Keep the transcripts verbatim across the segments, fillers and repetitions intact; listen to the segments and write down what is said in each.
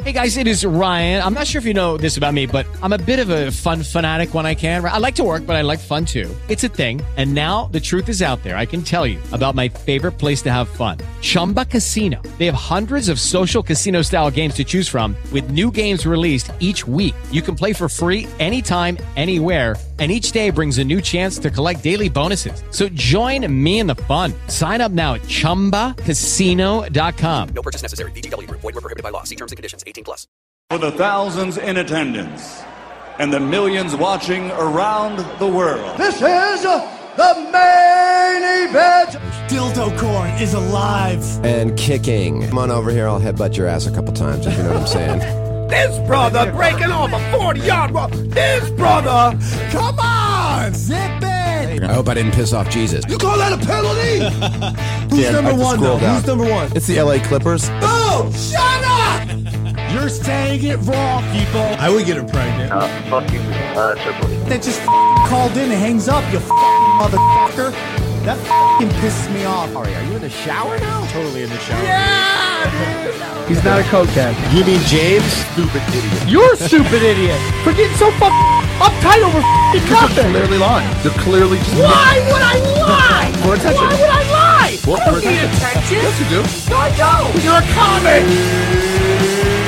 Hey guys, it is Ryan. I'm not sure if you know this about me, but I'm a bit of a fun fanatic when I can. I like to work, but I like fun too. It's a thing. And now the truth is out there. I can tell you about my favorite place to have fun. Chumba Casino. They have hundreds of social casino style games to choose from with new games released each week. You can play for free anytime, anywhere. And each day brings a new chance to collect daily bonuses. So join me in the fun. Sign up now at chumba casino dot com. No purchase necessary. V G W Group. Void where prohibited by law. See terms and conditions. eighteen plus. For the thousands in attendance and the millions watching around the world. This is the main event. Dildo Corn is alive and kicking. Come on over here. I'll headbutt your ass a couple times if you know what I'm saying. This brother breaking off a forty-yard run. This brother, come on, zip it. I hope I didn't piss off Jesus. You call that a penalty? Who's yeah, number one, though? Down. Who's number one? It's the L A Clippers. Oh, shut up! You're saying it wrong, people. I would get her pregnant. Uh, fuck you, uh, Triple H. That just f- called in and hangs up, you f- motherfucker. That f***ing pisses me off. Ari, are you in the shower now? Totally in the shower. Yeah, dude. He's not a cokehead. You mean James? Stupid idiot. You're a stupid idiot for getting so fucking uptight over f***ing nothing. You're clearly lying. You're clearly just Why would I lie? For attention. Why would I lie? For I don't need attention. attention. Yes, you do. No, I don't. You're a comic.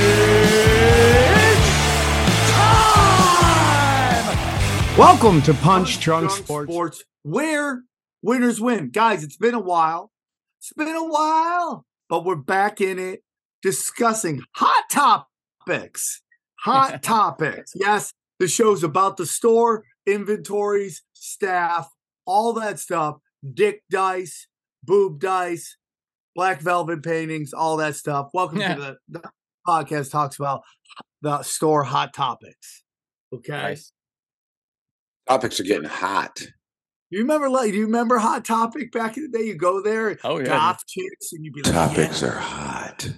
Welcome to Punch Drunk Sports. Sports, where winners win. Guys, it's been a while. It's been a while, but we're back in it discussing hot topics. Hot topics. Yes, the show's about the store, inventories, staff, all that stuff. Dick dice, boob dice, black velvet paintings, all that stuff. Welcome yeah. to the, the podcast talks about the store hot topics. Okay. Nice. Topics are getting hot. You remember, like, do you remember Hot Topic back in the day? You go there, oh yeah, goth chicks, and you'd be like, topics yeah. are hot.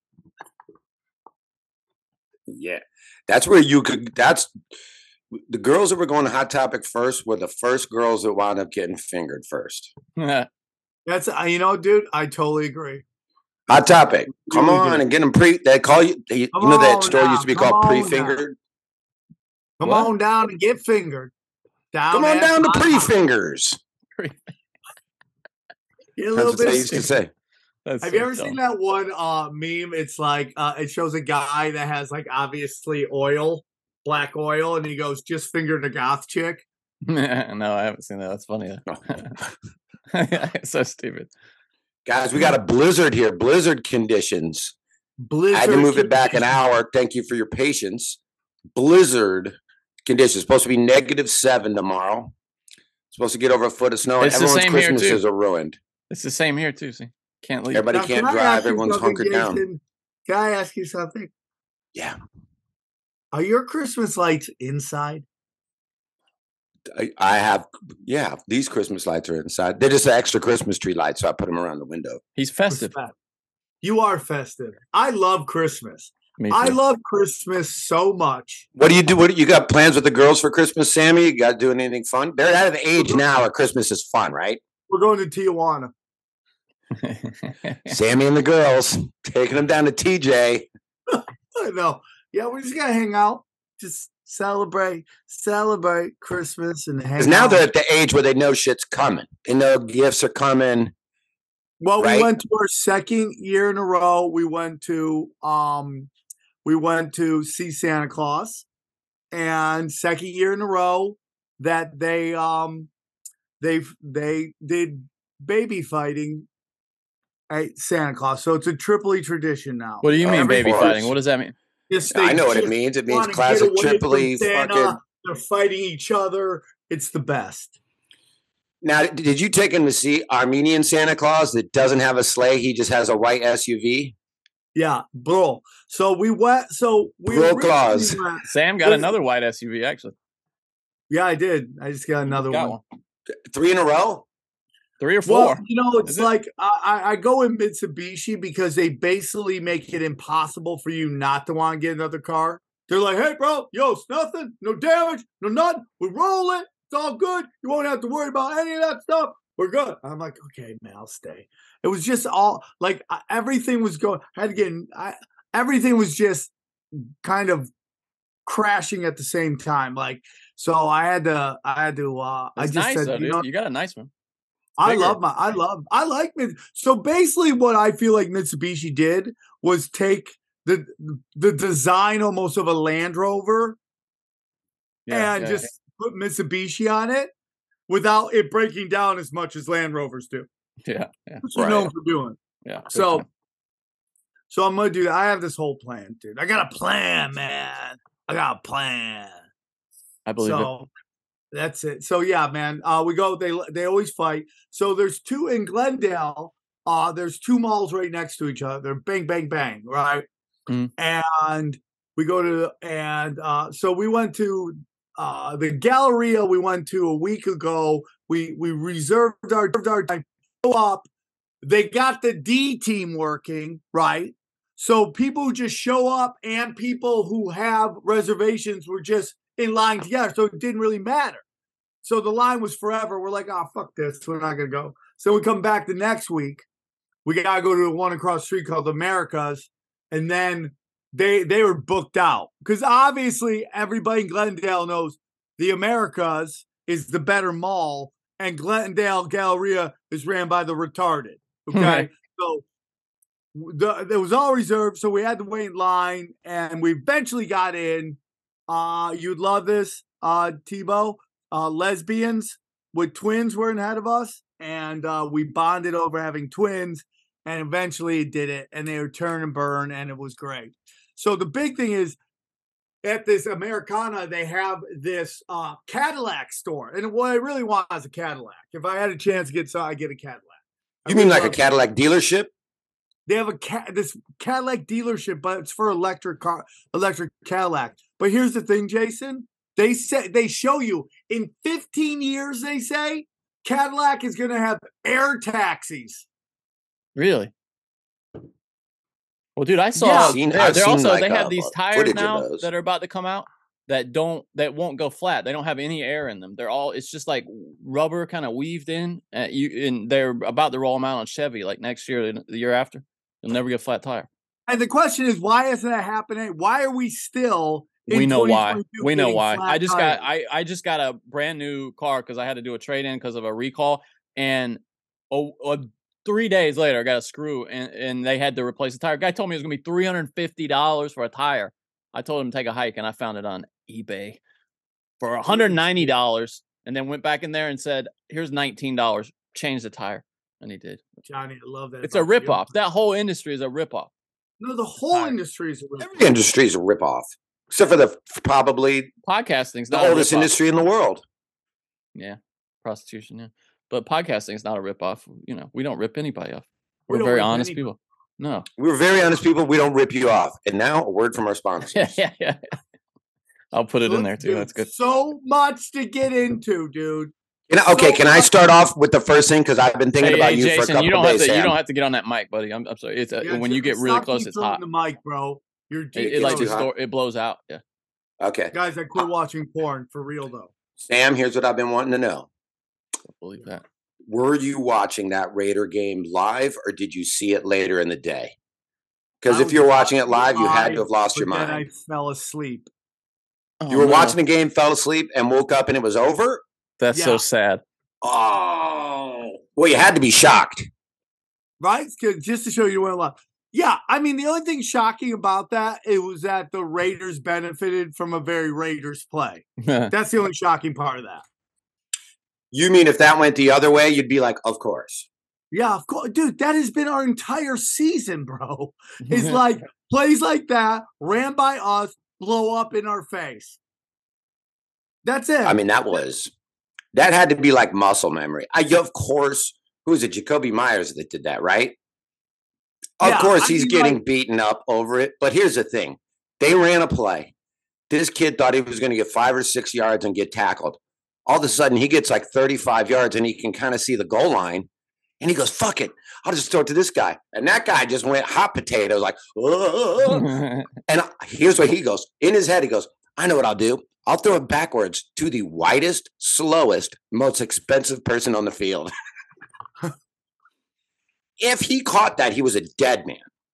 Yeah, that's where you could. That's the girls that were going to Hot Topic first were the first girls that wound up getting fingered first. That's you know, dude. I totally agree. Hot Topic, come really on good. And get them pre. They call you. They, you know that store now. used to be come called pre-fingered. Come what? on down and get fingered. Down Come on down to pre-fingers. Get a little That's bit what they used to say. That's Have so you ever dumb. seen that one uh, meme? It's like uh, it shows a guy that has like obviously oil, black oil, and he goes, "Just fingered a goth chick." No, I haven't seen that. That's funny. It's so stupid. Guys, we got a blizzard here. Blizzard conditions. Blizzard. I had to move it back an hour. Thank you for your patience. Blizzard conditions. Supposed to be negative seven tomorrow. Supposed to get over a foot of snow. It's and everyone's Christmases are ruined. It's the same here too. See, can't leave. Everybody now, can't can drive. Everyone's hunkered Jason? down. Can I ask you something? Yeah. Are your Christmas lights inside? I, I have. Yeah, these Christmas lights are inside. They're just an extra Christmas tree lights, so I put them around the window. He's festive. You are festive. I love Christmas. I love Christmas so much. What do you do? What you got plans with the girls for Christmas, Sammy? You got to do anything fun? They're out of the age now where Christmas is fun, right? We're going to Tijuana. Sammy and the girls taking them down to T J. I know. Yeah, we're just gonna hang out, just celebrate, celebrate Christmas, and hang. Because now they're at the age where they know shit's coming. They know gifts are coming. Well, right? we went to our second year in a row. We went to um. We went to see Santa Claus, and second year in a row that they um they they did baby fighting at Santa Claus. So it's a Tripoli tradition now. What do you mean Every baby course. fighting? What does that mean? Yes, I know what it means. It means classic Tripoli fucking. They're fighting each other. It's the best. Now, did you take him to see Armenian Santa Claus that doesn't have a sleigh? He just has a white S U V. Yeah, bro. So we went. So we bro Claus. Went, Sam got another white S U V actually. Yeah, I did. I just got another got one. one. Three in a row. Three or four. Well, you know, it's Is like it? I, I go in Mitsubishi because they basically make it impossible for you not to want to get another car. They're like, hey, bro, yo, it's nothing. No damage. No nothing. We roll it. It's all good. You won't have to worry about any of that stuff. We're good. I'm like, okay, man, I'll stay. It was just all like everything was going. I had to get I, everything was just kind of crashing at the same time. Like, so I had to, I had to, uh, I It's just nice, said, though, you dude. know, You got a nice one. I Bigger. love my, I love, I like Mit- So basically, what I feel like Mitsubishi did was take the the design almost of a Land Rover Yeah, and yeah, just put Mitsubishi on it without it breaking down as much as Land Rovers do. yeah, yeah, Which you're known for doing. yeah. big So, time. so I'm gonna do that. I have this whole plan, dude. I got a plan, man. I got a plan. I believe it. So that's it. So yeah, man. Uh, we go. They they always fight. So there's two in Glendale. Uh, there's two malls right next to each other. They're bang, bang, bang, right? Mm. And we go to and uh, so we went to uh, the Galleria. We went to a week ago. We we reserved our our time. Go up. They got the D team working, right? So people who just show up and people who have reservations were just in line together. So it didn't really matter. So the line was forever. We're like, oh, fuck this. We're not going to go. So we come back the next week. We got to go to the one across the street called Americas. And then they they were booked out. Because obviously everybody in Glendale knows the Americas is the better mall. And Glendale Galleria is ran by the retarded. Okay. Right. So the, it was all reserved. So we had to wait in line. And we eventually got in. Uh, you'd love this, uh, Tebow. Uh, lesbians with twins were ahead of us, and uh, we bonded over having twins, and eventually it did it, and they were turn and burn, and it was great. So the big thing is, at this Americana, they have this uh, Cadillac store, and what I really want is a Cadillac. If I had a chance to get some, I get a Cadillac. I You mean really like a love it. Cadillac dealership? They have a cat this Cadillac dealership, but it's for electric car, electric Cadillac. But here's the thing, Jason. They say they show you in fifteen years. They say Cadillac is going to have air taxis. Really? Well, dude, I saw. Yeah. I've seen- they're I've they're seen, also like, they have uh, these uh, tires footage of now those. that are about to come out that don't that won't go flat. They don't have any air in them. They're all it's just like rubber kind of weaved in. Uh, you and they're about to roll them out on Chevy like next year, the the year after. You'll never get a flat tire. And the question is, why isn't that happening? Why are we still? In We know why. twenty twenty-two We know getting why. flat I just tires? got I I just got a brand new car because I had to do a trade in because of a recall, and oh, uh, three days later I got a screw and and they had to replace the tire. Guy told me it was gonna be three hundred and fifty dollars for a tire. I told him to take a hike, and I found it on eBay for one hundred ninety dollars, and then went back in there and said, "Here's nineteen dollars. Change the tire," and he did. Johnny, I love that. It's a about you. ripoff. That whole industry is a ripoff. No, the whole industry is a ripoff. Every industry is a ripoff, except for the probably Podcasting's the not a oldest ripoff. industry in the world. Yeah, prostitution. Yeah, but podcasting is not a ripoff. You know, we don't rip anybody off. We We're don't very rip honest anybody. people. No. We're very honest people. We don't rip you off. And now a word from our sponsors. Yeah, yeah, yeah. I'll put it in there too. Dude, That's good. So much to get into, dude. Can I, okay, So can I much- start off with the first thing? Because I've been thinking Hey, about hey, you for a Jason, couple you don't of have days. to. You Sam. don't have to get on that mic, buddy. I'm, I'm sorry. It's uh, Yeah, when you Jay, get really stop close, keep it's throwing hot. The mic, bro. You're It, it like too ridiculous. hot. distor- it blows out. Yeah. Okay. Guys, I quit watching porn for real though. Sam, here's what I've been wanting to know. I believe that. Were you watching that Raider game live or did you see it later in the day? Because I if was you're watching it live, you had live, to have lost your but then mind. I fell asleep. Oh, You were no. watching the game, fell asleep, and woke up and it was over? That's Yeah. so sad. Oh. Well, you had to be shocked. Right? 'Cause just to show you went live. Yeah, I mean the only thing shocking about that it was that the Raiders benefited from a very Raiders play. That's the only shocking part of that. You mean if that went the other way, you'd be like, of course. Yeah, of course, dude. That has been our entire season, bro. It's like plays like that ran by us, blow up in our face. That's it. I mean, that was, that had to be like muscle memory. I, of course, who was it? Jacoby Myers that did that, right? Of Yeah, course, I he's mean, getting like- beaten up over it. But here's the thing. They ran a play. This kid thought he was going to get five or six yards and get tackled. All of a sudden, he gets like thirty-five yards and he can kind of see the goal line. And he goes, fuck it. I'll just throw it to this guy. And that guy just went hot potato, like, "Whoa." And here's what he goes. In his head, he goes, I know what I'll do. I'll throw it backwards to the widest, slowest, most expensive person on the field. If he caught that, he was a dead man.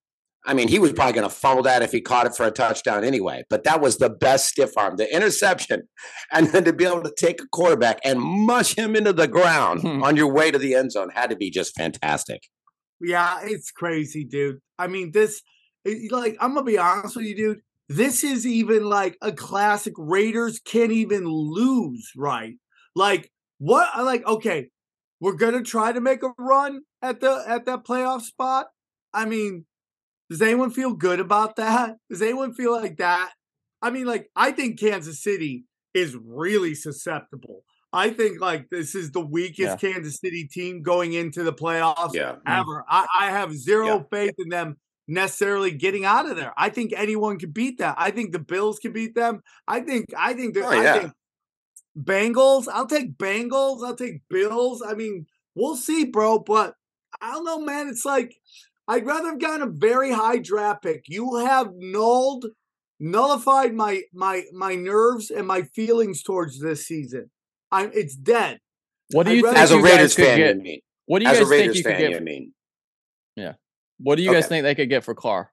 I mean, he was probably going to fumble that if he caught it for a touchdown anyway. But that was the best stiff arm, the interception. And then to be able to take a quarterback and mush him into the ground on your way to the end zone had to be just fantastic. Yeah, it's crazy, dude. I mean, this, it, like, I'm going to be honest with you, dude. This is even like a classic Raiders can't even lose, right? Like, what? Like, okay, we're going to try to make a run at the at that playoff spot. I mean, does anyone feel good about that? Does anyone feel like that? I mean, like, I think Kansas City is really susceptible. I think, like, this is the weakest yeah. Kansas City team going into the playoffs yeah. ever. I, I have zero yeah. faith in them necessarily getting out of there. I think anyone can beat that. I think the Bills can beat them. I think, I think, oh, yeah. I think Bengals, I'll take Bengals. I'll take Bills. I mean, we'll see, bro. But I don't know, man. It's like, I'd rather have gotten a very high draft pick. You have nulled, nullified my my my nerves and my feelings towards this season. I'm it's dead. What do you think as a Raiders fan? Get, you mean? What do you as guys a Raiders think you fan, could get? You mean? Yeah. What do you okay. guys think they could get for Carr?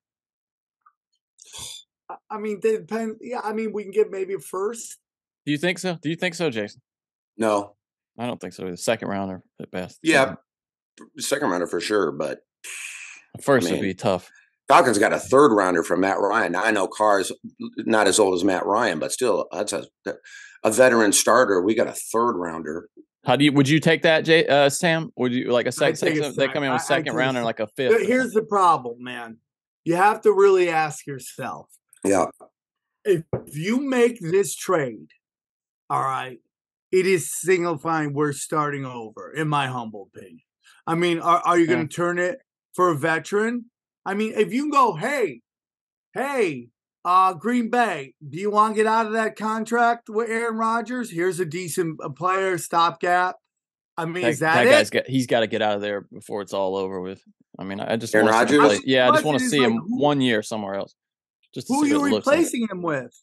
I mean, they depend. Yeah, I mean, we can get maybe a first. Do you think so? Do you think so, Jason? No, I don't think so. The second rounder at best. Yeah, second rounder for sure, but. First I mean, would be tough. Falcons got a third rounder from Matt Ryan. Now, I know Carr's not as old as Matt Ryan, but still, that's a, a veteran starter. We got a third rounder. How do you? Would you take that, Jay, uh, Sam? Would you like a second? Sec- they come in with I, second I rounder, and like a fifth. Here's the problem, man. You have to really ask yourself. Yeah. If you make this trade, all right, it is signifying we're starting over, in my humble opinion. I mean, are, are you going to yeah. turn it for a veteran? I mean, if you can go, hey, hey, uh, Green Bay, do you want to get out of that contract with Aaron Rodgers? Here's a decent a player, stopgap. I mean, that, is that, that it? guy's got he's got to get out of there before it's all over with. I mean, I just Aaron want to Rodgers? see, yeah, I just want to see like, him who, one year somewhere else. Just to who are see you what it replacing like. him with?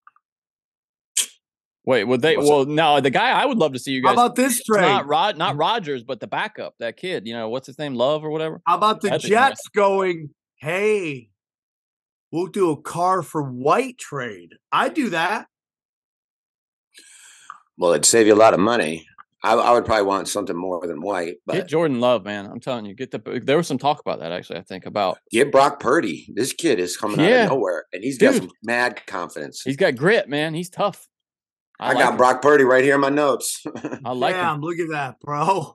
Wait, would they? What's well, up? no, the guy I would love to see you guys. How about this trade? Not Rod, not Rodgers, but the backup, that kid. You know what's his name, Love or whatever. How about the That'd Jets going? Hey, we'll do a car for White trade. I'd do that. Well, it'd save you a lot of money. I, I would probably want something more than White. But get Jordan Love, man. I'm telling you, get the. There was some talk about that actually. I think about get Brock Purdy. This kid is coming yeah. out of nowhere, and he's got Dude. some mad confidence. He's got grit, man. He's tough. I, I like got him. Brock Purdy right here in my notes. I like Damn, him. Look at that, bro.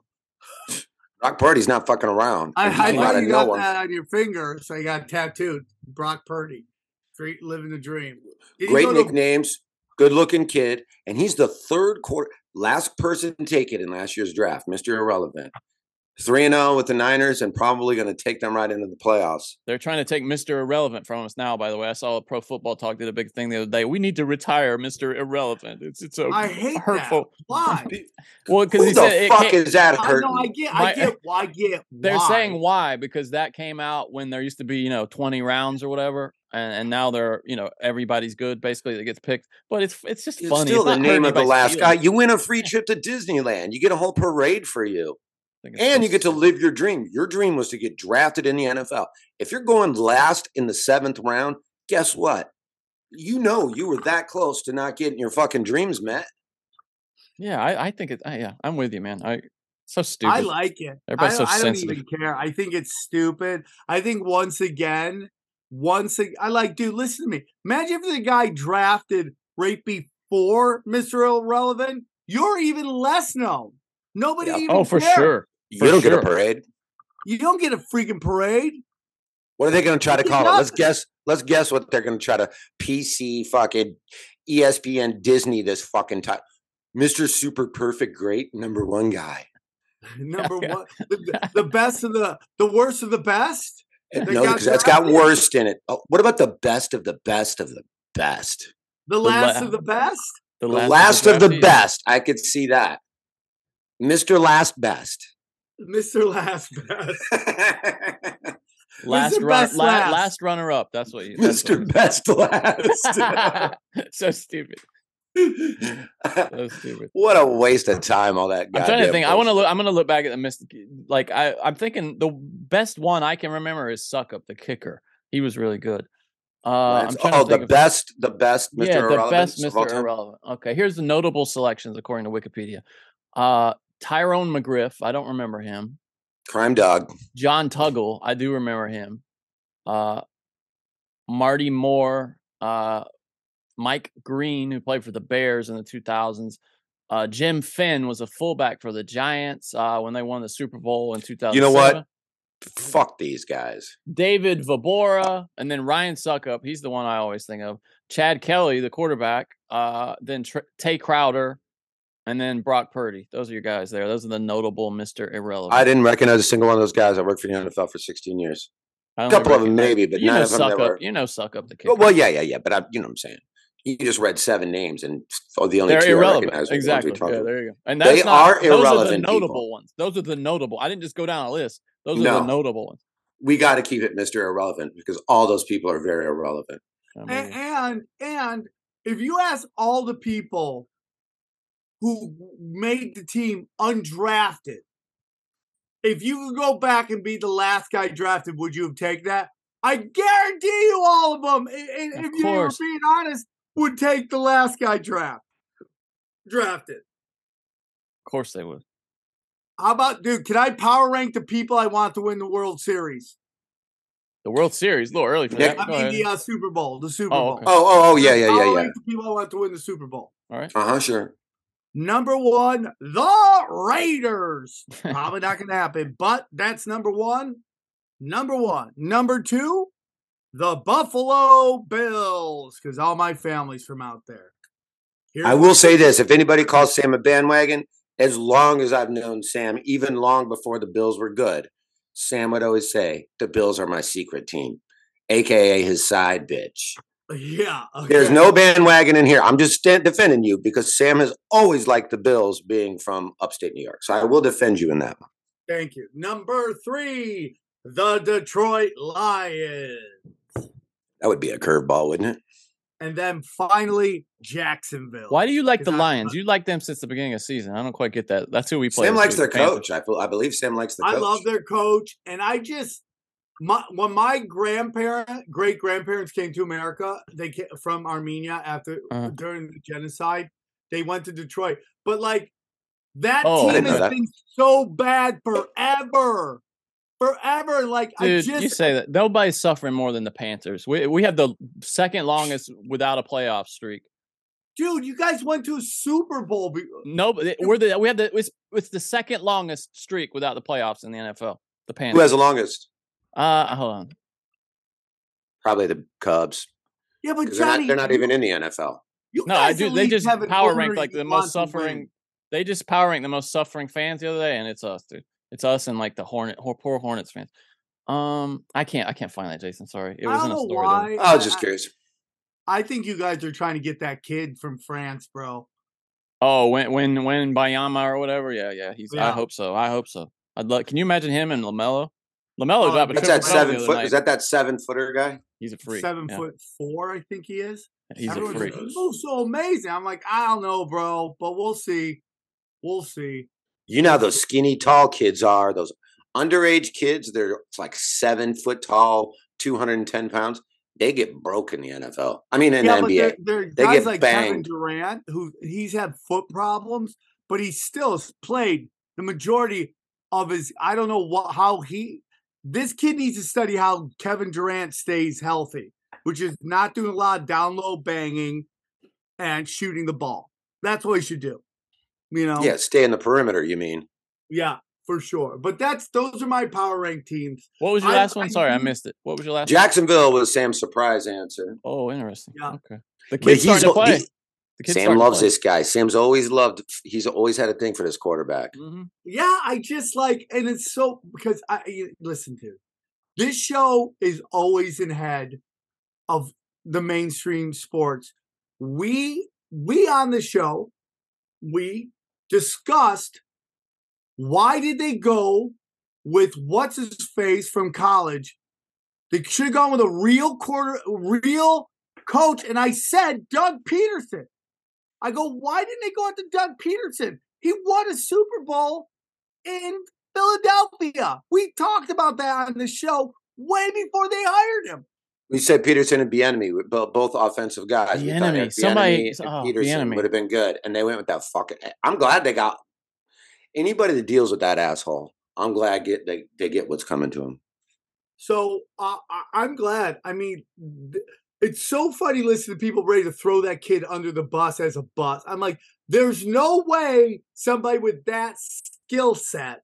Brock Purdy's not fucking around. I, I know you got one. that on your finger, so you got tattooed. Brock Purdy, Great, living the dream. Did Great nicknames, good-looking kid, and he's the third quarter last person to take it in last year's draft, Mister Irrelevant. three and oh with the Niners and probably going to take them right into the playoffs. They're trying to take Mister Irrelevant from us now, by the way. I saw Pro Football Talk did a big thing the other day. We need to retire Mister Irrelevant. It's it's so I hate hurtful. That. Why? Well, because he the said fuck it is that hurting? I, I get, I get, I get. They're why. saying why because that came out when there used to be you know twenty rounds or whatever, and, and now they're you know everybody's good basically that gets picked. But it's it's just it's funny. Still it's the name of the last feelings. guy. You win a free trip to Disneyland. You get a whole parade for you. And you get to live your dream. Your dream was to get drafted in the N F L. If you're going last in the seventh round, guess what? You know you were that close to not getting your fucking dreams met. Yeah, I, I think it. I, yeah, I'm with you, man. I so stupid. I like it. Everybody's I, so I sensitive. don't even care. I think it's stupid. I think once again, once again, I like, dude. Listen to me. Imagine if the guy drafted right before Mister Irrelevant. You're even less known. Nobody yeah. even Oh, for cares. sure. You For don't sure. get a parade. You don't get a freaking parade. What are they going to try to It's call nothing. it? Let's guess. Let's guess what they're going to try to P C fucking E S P N Disney this fucking time. Mister Super Perfect Great Number One Guy. Number one, the, the best of the the worst of the best. No, because that's got worst in it. Oh, what about the best of the best of the best? The last la- of the best. The, the last, last of the, of the best. I could see that. Mister Last Best. Mister Last Best. last, Mister run, Best la- last. last runner up. That's what you. Mister What Best Last. So stupid. So stupid. What a waste of time! All that. I'm trying to think. I want to look. I'm going to look back at the missed. Like I, I'm thinking the best one I can remember is Suckup, the kicker. He was really good. Uh, I'm trying oh, to think the of, best, the best Mister yeah, the Irrelevant. best of all Mister time? Irrelevant. Okay, here's the notable selections according to Wikipedia. Uh, Tyrone McGriff, I don't remember him. Crime Dog. John Tuggle, I do remember him. Uh, Marty Moore, uh, Mike Green, who played for the Bears in the two thousands. Uh, Jim Finn was a fullback for the Giants uh, when they won the Super Bowl in two thousand seven. You know what? Fuck these guys. David Vabora, and then Ryan Suckup. He's the one I always think of. Chad Kelly, the quarterback. Uh, then Tr- Tay Crowder, and then Brock Purdy. Those are your guys there. Those are the notable Mister Irrelevant. I didn't recognize a single one of those guys. I worked for the N F L for sixteen years. I A only couple of them recognize- maybe, but you none know of them Suckup. that were. You know Suckup the kid. Well, well, yeah, yeah, yeah. But I, you know what I'm saying. You just read seven names, and oh, the only They're two I irrelevant. recognize. were the ones we Exactly. talked Yeah, about. there you go. And They that's not, are those are the irrelevant notable people. ones. Those are the notable. I didn't just go down a list. Those are No. the notable ones. We got to keep it Mister Irrelevant because all those people are very irrelevant. I mean, And, and and if you ask all the people who made the team undrafted, if you could go back and be the last guy drafted, would you have taken that? I guarantee you, all of them, and Of if you were course. being honest, would take the last guy draft drafted. of course they would. How about, dude? Can I power rank the people I want to win the World Series? The World Series, a little early for Nick- that. I Go mean ahead. the uh, Super Bowl. The Super Oh, Bowl. okay. Oh, oh, oh, yeah, yeah, Power yeah, yeah. rank the people I want to win the Super Bowl. All right. Uh huh. Sure. Number one, the Raiders. Probably not going to happen, but that's number one. Number one. Number two, the Buffalo Bills, because all my family's from out there. Here I will say this: if anybody calls Sam a bandwagon, as long as I've known Sam, even long before the Bills were good, Sam would always say, "The Bills are my secret team," aka his side bitch. Yeah. Okay. There's no bandwagon in here. I'm just stand- defending you because Sam has always liked the Bills being from upstate New York. So I will defend you in that one. Thank you. Number three, the Detroit Lions. That would be a curveball, wouldn't it? And then finally, Jacksonville. Why do you like the Because I- Lions? You like them since the beginning of the season. I don't quite get that. That's who we play. Sam this likes week, their the Panthers. coach. I, feel, I believe Sam likes the I coach. love their coach, and I just my when my grandparent, great grandparents came to America, they came from Armenia after Uh-huh. during the genocide. They went to Detroit, but like that Oh, I team didn't know has that. been so bad forever, forever. Like I Dude, just you say that nobody's suffering more than the Panthers. We we have the second longest without a playoff streak. dude, you guys went to a Super Bowl. be- No, but we're the we have the it's, it's the second longest streak without the playoffs in the N F L. The Who Panthers. has the longest? Uh, hold on. Probably the Cubs. Yeah, but 'Cause They're Johnny, not, they're not you- even in the N F L. you No, I guys do. at They least just have an power owner rank like you the want most to win. suffering. They just power rank the most suffering fans the other day, and it's us, dude. It's us and like the Hornet, poor, poor Hornets fans. Um, I can't, I can't find that, Jason. Sorry, it I was don't in a know story. why. though. I was just I- curious. I think you guys are trying to get that kid from France, bro. Oh, when when when Bayama or whatever. Yeah, yeah. He's. I Yeah. hope so. I hope so. I'd love. Can you imagine him and Lamelo? Lamelo Oh, dropped a That's triple that double seven the other foot. night. Is that that seven footer guy? He's a freak. Seven yeah. foot four, I think he is. He's Everyone's a like, freak. he moves so amazing. I'm like, I don't know, bro, but we'll see. We'll see. You know how those skinny tall kids are. Those underage kids. They're like seven foot tall, two hundred and ten pounds. They get broke in the N F L. I mean, in yeah, the but N B A. there, there are They guys get like Kevin banged. Durant who he's had foot problems, but he still has played the majority of his. I don't know what how he. This kid needs to study how Kevin Durant stays healthy, which is not doing a lot of down low banging and shooting the ball. That's what he should do. You know. Yeah, stay in the perimeter. You mean? Yeah, for sure. But that's those are my power rank teams. What was your I- last one? I Sorry, I do- missed it. What was your last? Jacksonville was Sam's surprise answer. one? Oh, interesting. Yeah. Okay. The But kid's starting to al- play. he- The kid's Sam starting to loves play. this guy. Sam's always loved. He's always had a thing for this quarterback. Mhm. Yeah, I just like, and it's so because I you- listen to this show is always in head of the mainstream sports. We we on the show we discussed why did they go with what's his face from college? They should have gone with a real quarter, real coach. And I said Doug Peterson. I go, why didn't they go after Doug Peterson? He won a Super Bowl in Philadelphia. We talked about that on the show way before they hired him. We said Peterson and Bieniemy, both, both offensive guys. We thought Bieniemy, Bieniemy somebody- and oh, Peterson Bieniemy. would have been good, and they went with that fucking. I'm glad they got anybody that deals with that asshole. I'm glad get they, they get what's coming to them. So uh, I- I'm glad. I mean, th- it's so funny listening to people ready to throw that kid under the bus as a bus. I'm like, there's no way somebody with that skill set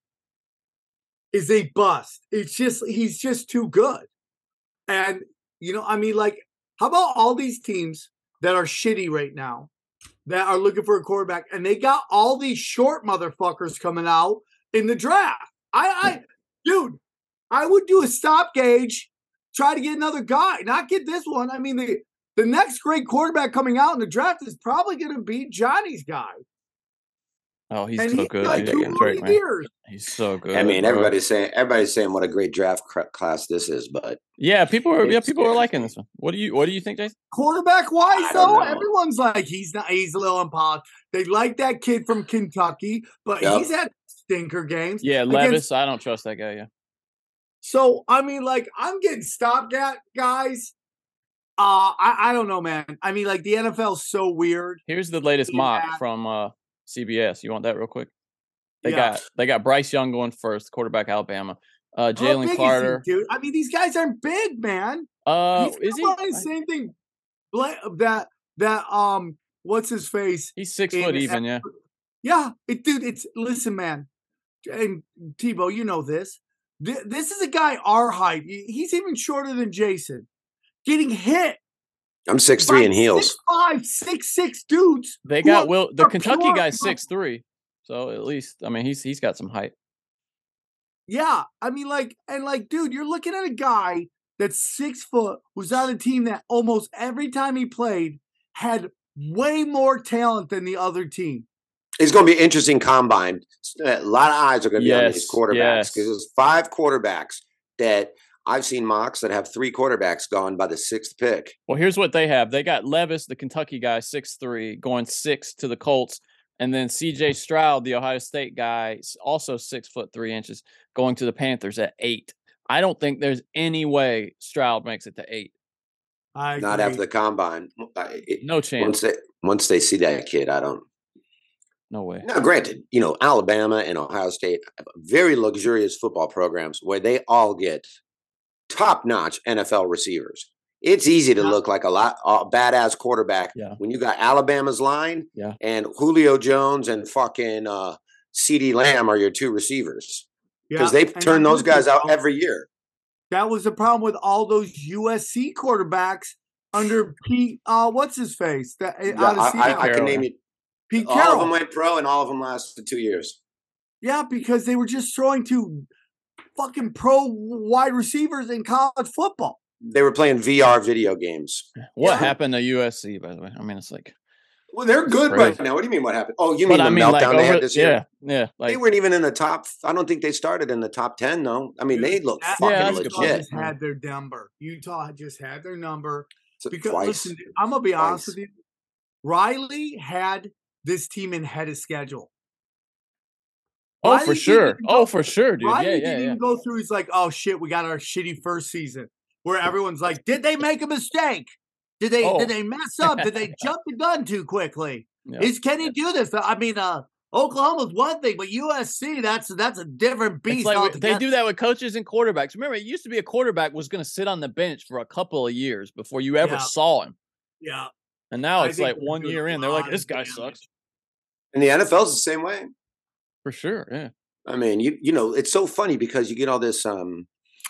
is a bust. It's just, he's just too good. And, you know, I mean, like, how about all these teams that are shitty right now that are looking for a quarterback and they got all these short motherfuckers coming out in the draft? I, I, dude, I would do a stop gauge, try to get another guy, not get this one. I mean, the, the next great quarterback coming out in the draft is probably going to be Johnny's guy. Oh, he's And so he's good. got He's, two Drake, more man. years. He's so good. I mean, bro. everybody's saying everybody's saying what a great draft cr- class this is, but Yeah, people are. Yeah, It's- people are liking this one. What do you? What do you think, Jason? Quarterback wise, I don't though, know. everyone's like, he's not, he's a little unpolished. They like that kid from Kentucky, but Yep. he's had stinker games. Yeah, against- Levis. I don't trust that guy. Yeah. So, I mean, like, I'm getting stopgap guys. Uh, I, I don't know, man. I mean, like, the N F L's so weird. Here's the latest Yeah. mock from uh, C B S. You want that real quick? They Yeah. got they got Bryce Young going first, quarterback Alabama. Uh, How Jalen big is he, Carter. dude. I mean, these guys aren't big, man. Uh, he's is he? probably the same thing. Bla- That that um, what's his face? He's six in- foot even. Yeah. Yeah, it, dude. It's listen, man, and Tebow, you know this. Th- This is a guy our height. He- He's even shorter than Jason. Getting hit. I'm six three by in heels. Six five, six six dudes. They who got are- Will. The are Kentucky pure- guy's six three. So at least I mean he's he's got some height. Yeah, I mean, like, and like, dude, you're looking at a guy that's six foot, who's on a team that almost every time he played had way more talent than the other team. It's going to be interesting combine. A lot of eyes are going to be on these Yes, quarterbacks yes. because there's five quarterbacks that I've seen mocks that have three quarterbacks gone by the sixth pick. Well, here's what they have. They got Levis, the Kentucky guy, six three, going six to the Colts. And then C J Stroud, the Ohio State guy, is also six foot three inches, going to the Panthers at eight. I don't think there's any way Stroud makes it to eight. I Not agree. after the combine. I- it- No chance. Once they once they see that kid, I don't. No way. Now, granted, you know Alabama and Ohio State have very luxurious football programs where they all get top-notch N F L receivers. It's easy to Yeah. look like a lot a badass quarterback Yeah. when you got Alabama's line Yeah. and Julio Jones and fucking uh, CeeDee Lamb are your two receivers because Yeah, they and turn I'm those with guys you, out bro. every year. That was the problem with all those U S C quarterbacks under Pete. Uh, what's his face? That Yeah, out of I, I, Seattle. I can Carroll, name yeah. you. Pete All of Carroll. them went pro, and all of them lasted two years. Yeah, because they were just throwing to fucking pro wide receivers in college football. They were playing V R video games. What Yeah. happened to U S C, by the way? I mean, it's like, Well, they're good Crazy. right now. What do you mean? What happened? Oh, you but mean I the mean, meltdown like, they over, had this year? yeah, yeah, like, They weren't even in the top. I don't think they started in the top ten, though. I mean, they look That- fucking Yeah, that's a good Utah legit. just had their number. Utah just had their number. So Because twice. listen, dude, I'm gonna be honest Twice. with you. Riley had this team in head of schedule. oh, Riley for didn't sure. even Oh, go- for sure, dude. Riley Yeah, yeah, didn't yeah. even go through. He's like, oh shit, we got our shitty first season where everyone's like, did they make a mistake? Did they Oh. did they mess up? Did they jump the gun too quickly? Yeah. Is can he do this? I mean, uh, Oklahoma's one thing, but U S C that's that's a different beast It's like we- altogether. they do that with coaches and quarterbacks. Remember, it used to be a quarterback was going to sit on the bench for a couple of years before you ever Yeah. saw him. Yeah, And now I it's think like they're one doing year a in, they're like, lot this of guy damage. sucks. And the N F L's the same way. For sure. Yeah. I mean, you you know, it's so funny because you get all this. Um,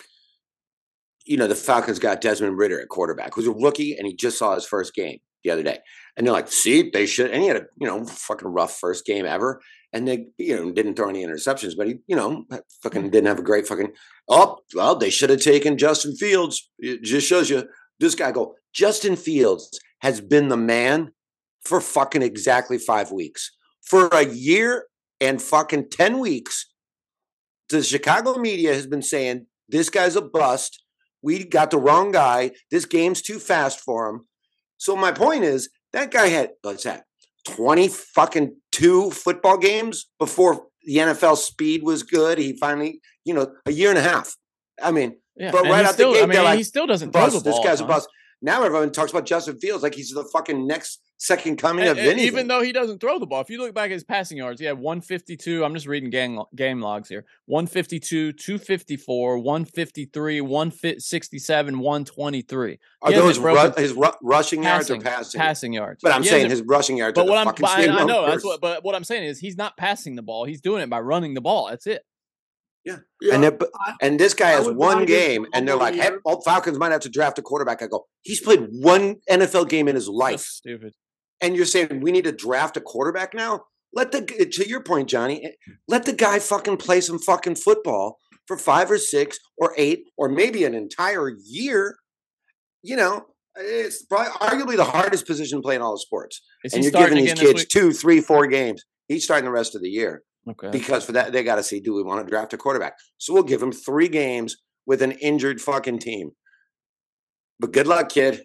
you know, the Falcons got Desmond Ritter at quarterback, who's a rookie, and he just saw his first game the other day. And they're like, "See, they should." And he had a you know fucking rough first game ever, and they you know didn't throw any interceptions, but he you know fucking didn't have a great fucking. Oh well, they should have taken Justin Fields. It just shows you this guy go. Justin Fields has been the man for fucking exactly five weeks. For a year and fucking ten weeks, the Chicago media has been saying this guy's a bust. We got the wrong guy. This game's too fast for him. So my point is that guy had what's that? twenty fucking two football games before the N F L speed was good. He finally, you know, a year and a half. I mean, Yeah, but and right he out still, the gate, I mean, they're like, he still doesn't throw bust. the This ball. guy's a huh? bust. Now everyone talks about Justin Fields like he's the fucking next second coming And- of and anything. even though he doesn't throw the ball, if you look back at his passing yards, he had one fifty-two. I'm just reading game, game logs here. one fifty-two, two fifty-four, one fifty-three, one sixty-seven, one twenty-three. Are He those hasn't broken ru- his ru- rushing yards or passing, passing? passing yards. But I'm He saying hasn't- his rushing yards are But the what I'm, fucking but same I, I know numbers. that's what. But what I'm saying is he's not passing the ball. He's doing it by running the ball. That's it. Yeah. Yeah, And, they're- but- I- and this guy I has would one buy this game, and they're over like, hey, here. oh, Falcons might have to draft a quarterback. I go, he's played one N F L game in his So life. stupid. And you're saying we need to draft a quarterback now? Let the, to your point, Johnny, let the guy fucking play some fucking football for five or six or eight or maybe an entire year. You know, it's probably arguably the hardest position to play in all the sports. Is And he you're giving starting these again this kids week? two, three, four games. He's starting the rest of the year. Okay. Because for that, they got to see, do we want to draft a quarterback? So we'll give him three games with an injured fucking team. But good luck, kid.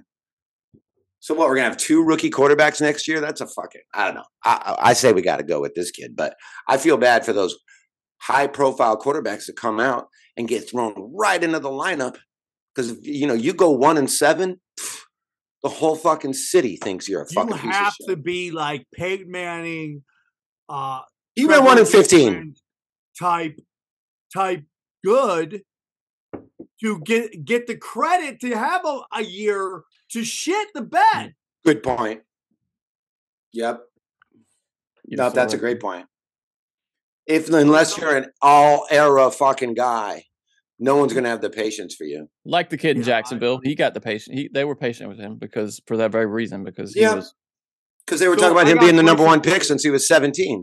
So what, we're going to have two rookie quarterbacks next year? That's a fucking, I don't know. I, I say we got to go with this kid, but I feel bad for those high profile quarterbacks that come out and get thrown right into the lineup. Because, you know, you go one and seven, pff, the whole fucking city thinks you're a You fucking piece of have shit. to be like Peyton Manning, uh, He went one and Trevor fifteen. Lawrence type, type good to get get the credit to have a, a year to shit the bed. Good point. Yep. You're No, so that's a right. great point. If unless you're an all era fucking guy, no one's gonna have the patience for you. Like the kid in Yeah, I- Jacksonville, he got the patient. He they were patient with him because for that very reason because he Yeah. was Because they were So talking about I him got being the number question one for pick you. since he was seventeen.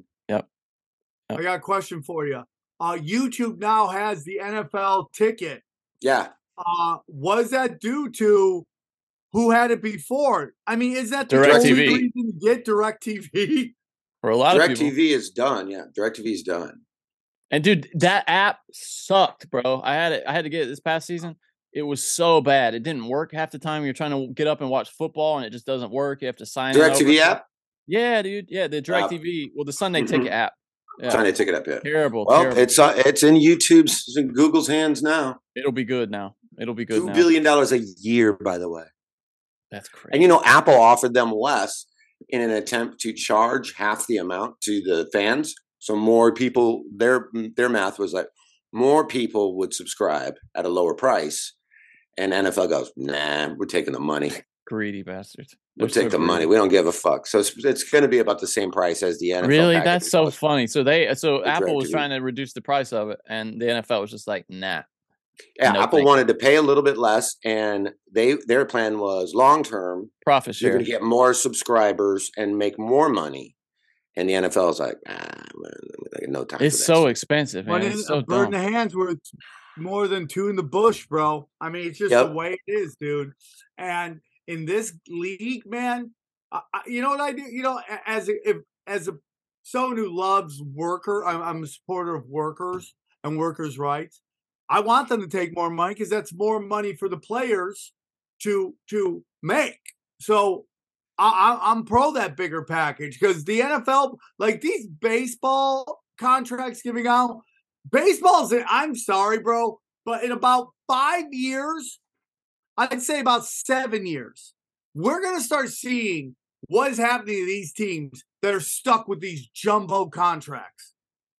I got a question for you. Uh, YouTube now has the N F L ticket. Yeah. Uh, was that due to who had it before? I mean, is that the DirecTV. only reason to get DirecTV? for a lot of DirecTV people. is done. Yeah. DirecTV is done. And dude, that app sucked, bro. I had it. I had to get it this past season. It was so bad. It didn't work half the time. You're trying to get up and watch football, and it just doesn't work. You have to sign in over DirecTV stuff. app? Yeah, dude. Yeah, the DirecTV. Well, the Sunday Mhm. Ticket app. Yeah. Trying to tick it up yet. Terrible. Well, terrible. it's uh, it's in YouTube's it's in Google's hands now. It'll be good now. It'll be good Two now. billion dollars a year, by the way. That's crazy. And you know, Apple offered them less in an attempt to charge half the amount to the fans. So more people, their their math was like more people would subscribe at a lower price. And N F L goes, nah, we're taking the money. greedy bastards. We'll They're so take the greedy. money. We don't give a fuck. So it's, it's going to be about the same price as the N F L. Really, package that's so was. funny. So they, so With Apple was DirecTV. trying to reduce the price of it, and the N F L was just like, nah. Yeah, No, Apple thank wanted to pay a little bit less, and they their plan was long term. Profit You're share. going to get more subscribers and make more money. And the N F L is like, ah, man, I got no time. It's for so this. expensive, But man. in, It's so a bird in dumb. the hand's worth more than two in the bush, bro. I mean, it's just Yep. the way it is, dude. And in this league, man, I, I, you know what I do? You know, a- as a, if as a someone who loves worker, I'm, I'm a supporter of workers and workers' rights. I want them to take more money because that's more money for the players to to make. So I, I, I'm pro that bigger package because the N F L, like these baseball contracts giving out, baseball's, in, I'm sorry, bro, but in about five years, I'd say about seven years, we're going to start seeing what is happening to these teams that are stuck with these jumbo contracts.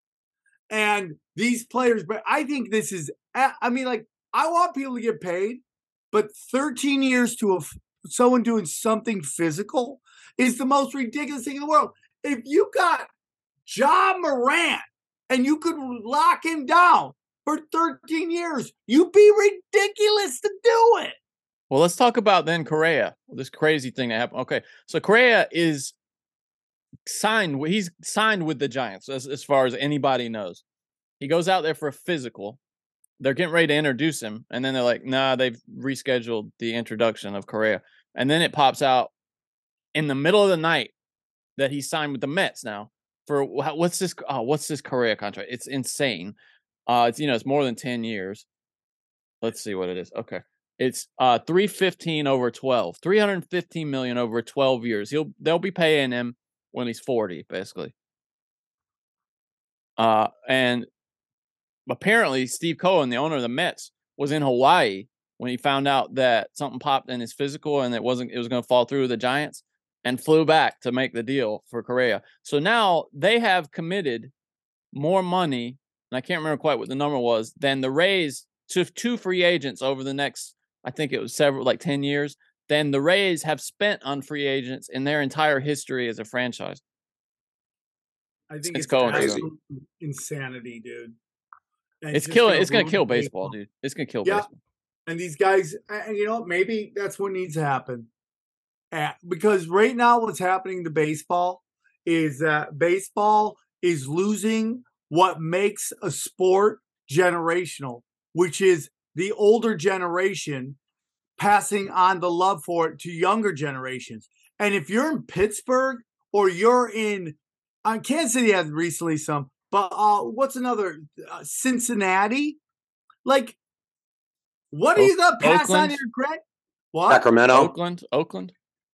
And these players, but I think this is, I mean, like, I want people to get paid, but thirteen years to a, someone doing something physical is the most ridiculous thing in the world. If you got Ja Morant and you could lock him down for thirteen years, you'd be ridiculous to do it. Well, let's talk about then Correa. This crazy thing that happened. Okay, so Correa is signed. He's signed with the Giants as, as far as anybody knows. He goes out there for a physical. They're getting ready to introduce him, and then they're like, "Nah, they've rescheduled the introduction of Correa." And then it pops out in the middle of the night that he signed with the Mets now for what's this? Oh, what's this Correa contract? It's insane. Uh, it's you know, it's more than ten years. Let's see what it is. Okay. It's uh three fifteen over twelve. three hundred fifteen million over twelve years. He'll they'll be paying him when he's forty, basically. Uh and apparently Steve Cohen, the owner of the Mets, was in Hawaii when he found out that something popped in his physical and it wasn't it was going to fall through with the Giants, and flew back to make the deal for Correa. So now they have committed more money, and I can't remember quite what the number was, than the Rays to two free agents over the next, I think it was several, like ten years, than the Rays have spent on free agents in their entire history as a franchise. I think it's it's, going absolute insanity, dude. And It's just killing. gonna It's going to ruin kill baseball, dude. It's going to kill Yeah. baseball. And these guys, and you know, what, maybe that's what needs to happen. Uh, because right now, what's happening to baseball is that baseball is losing what makes a sport generational, which is the older generation passing on the love for it to younger generations. And if you're in Pittsburgh or you're in, uh, Kansas City has recently some, but uh, what's another? Uh, Cincinnati? Like, what are you going to pass Oakland? on your great? What? Sacramento. Oakland, Oakland.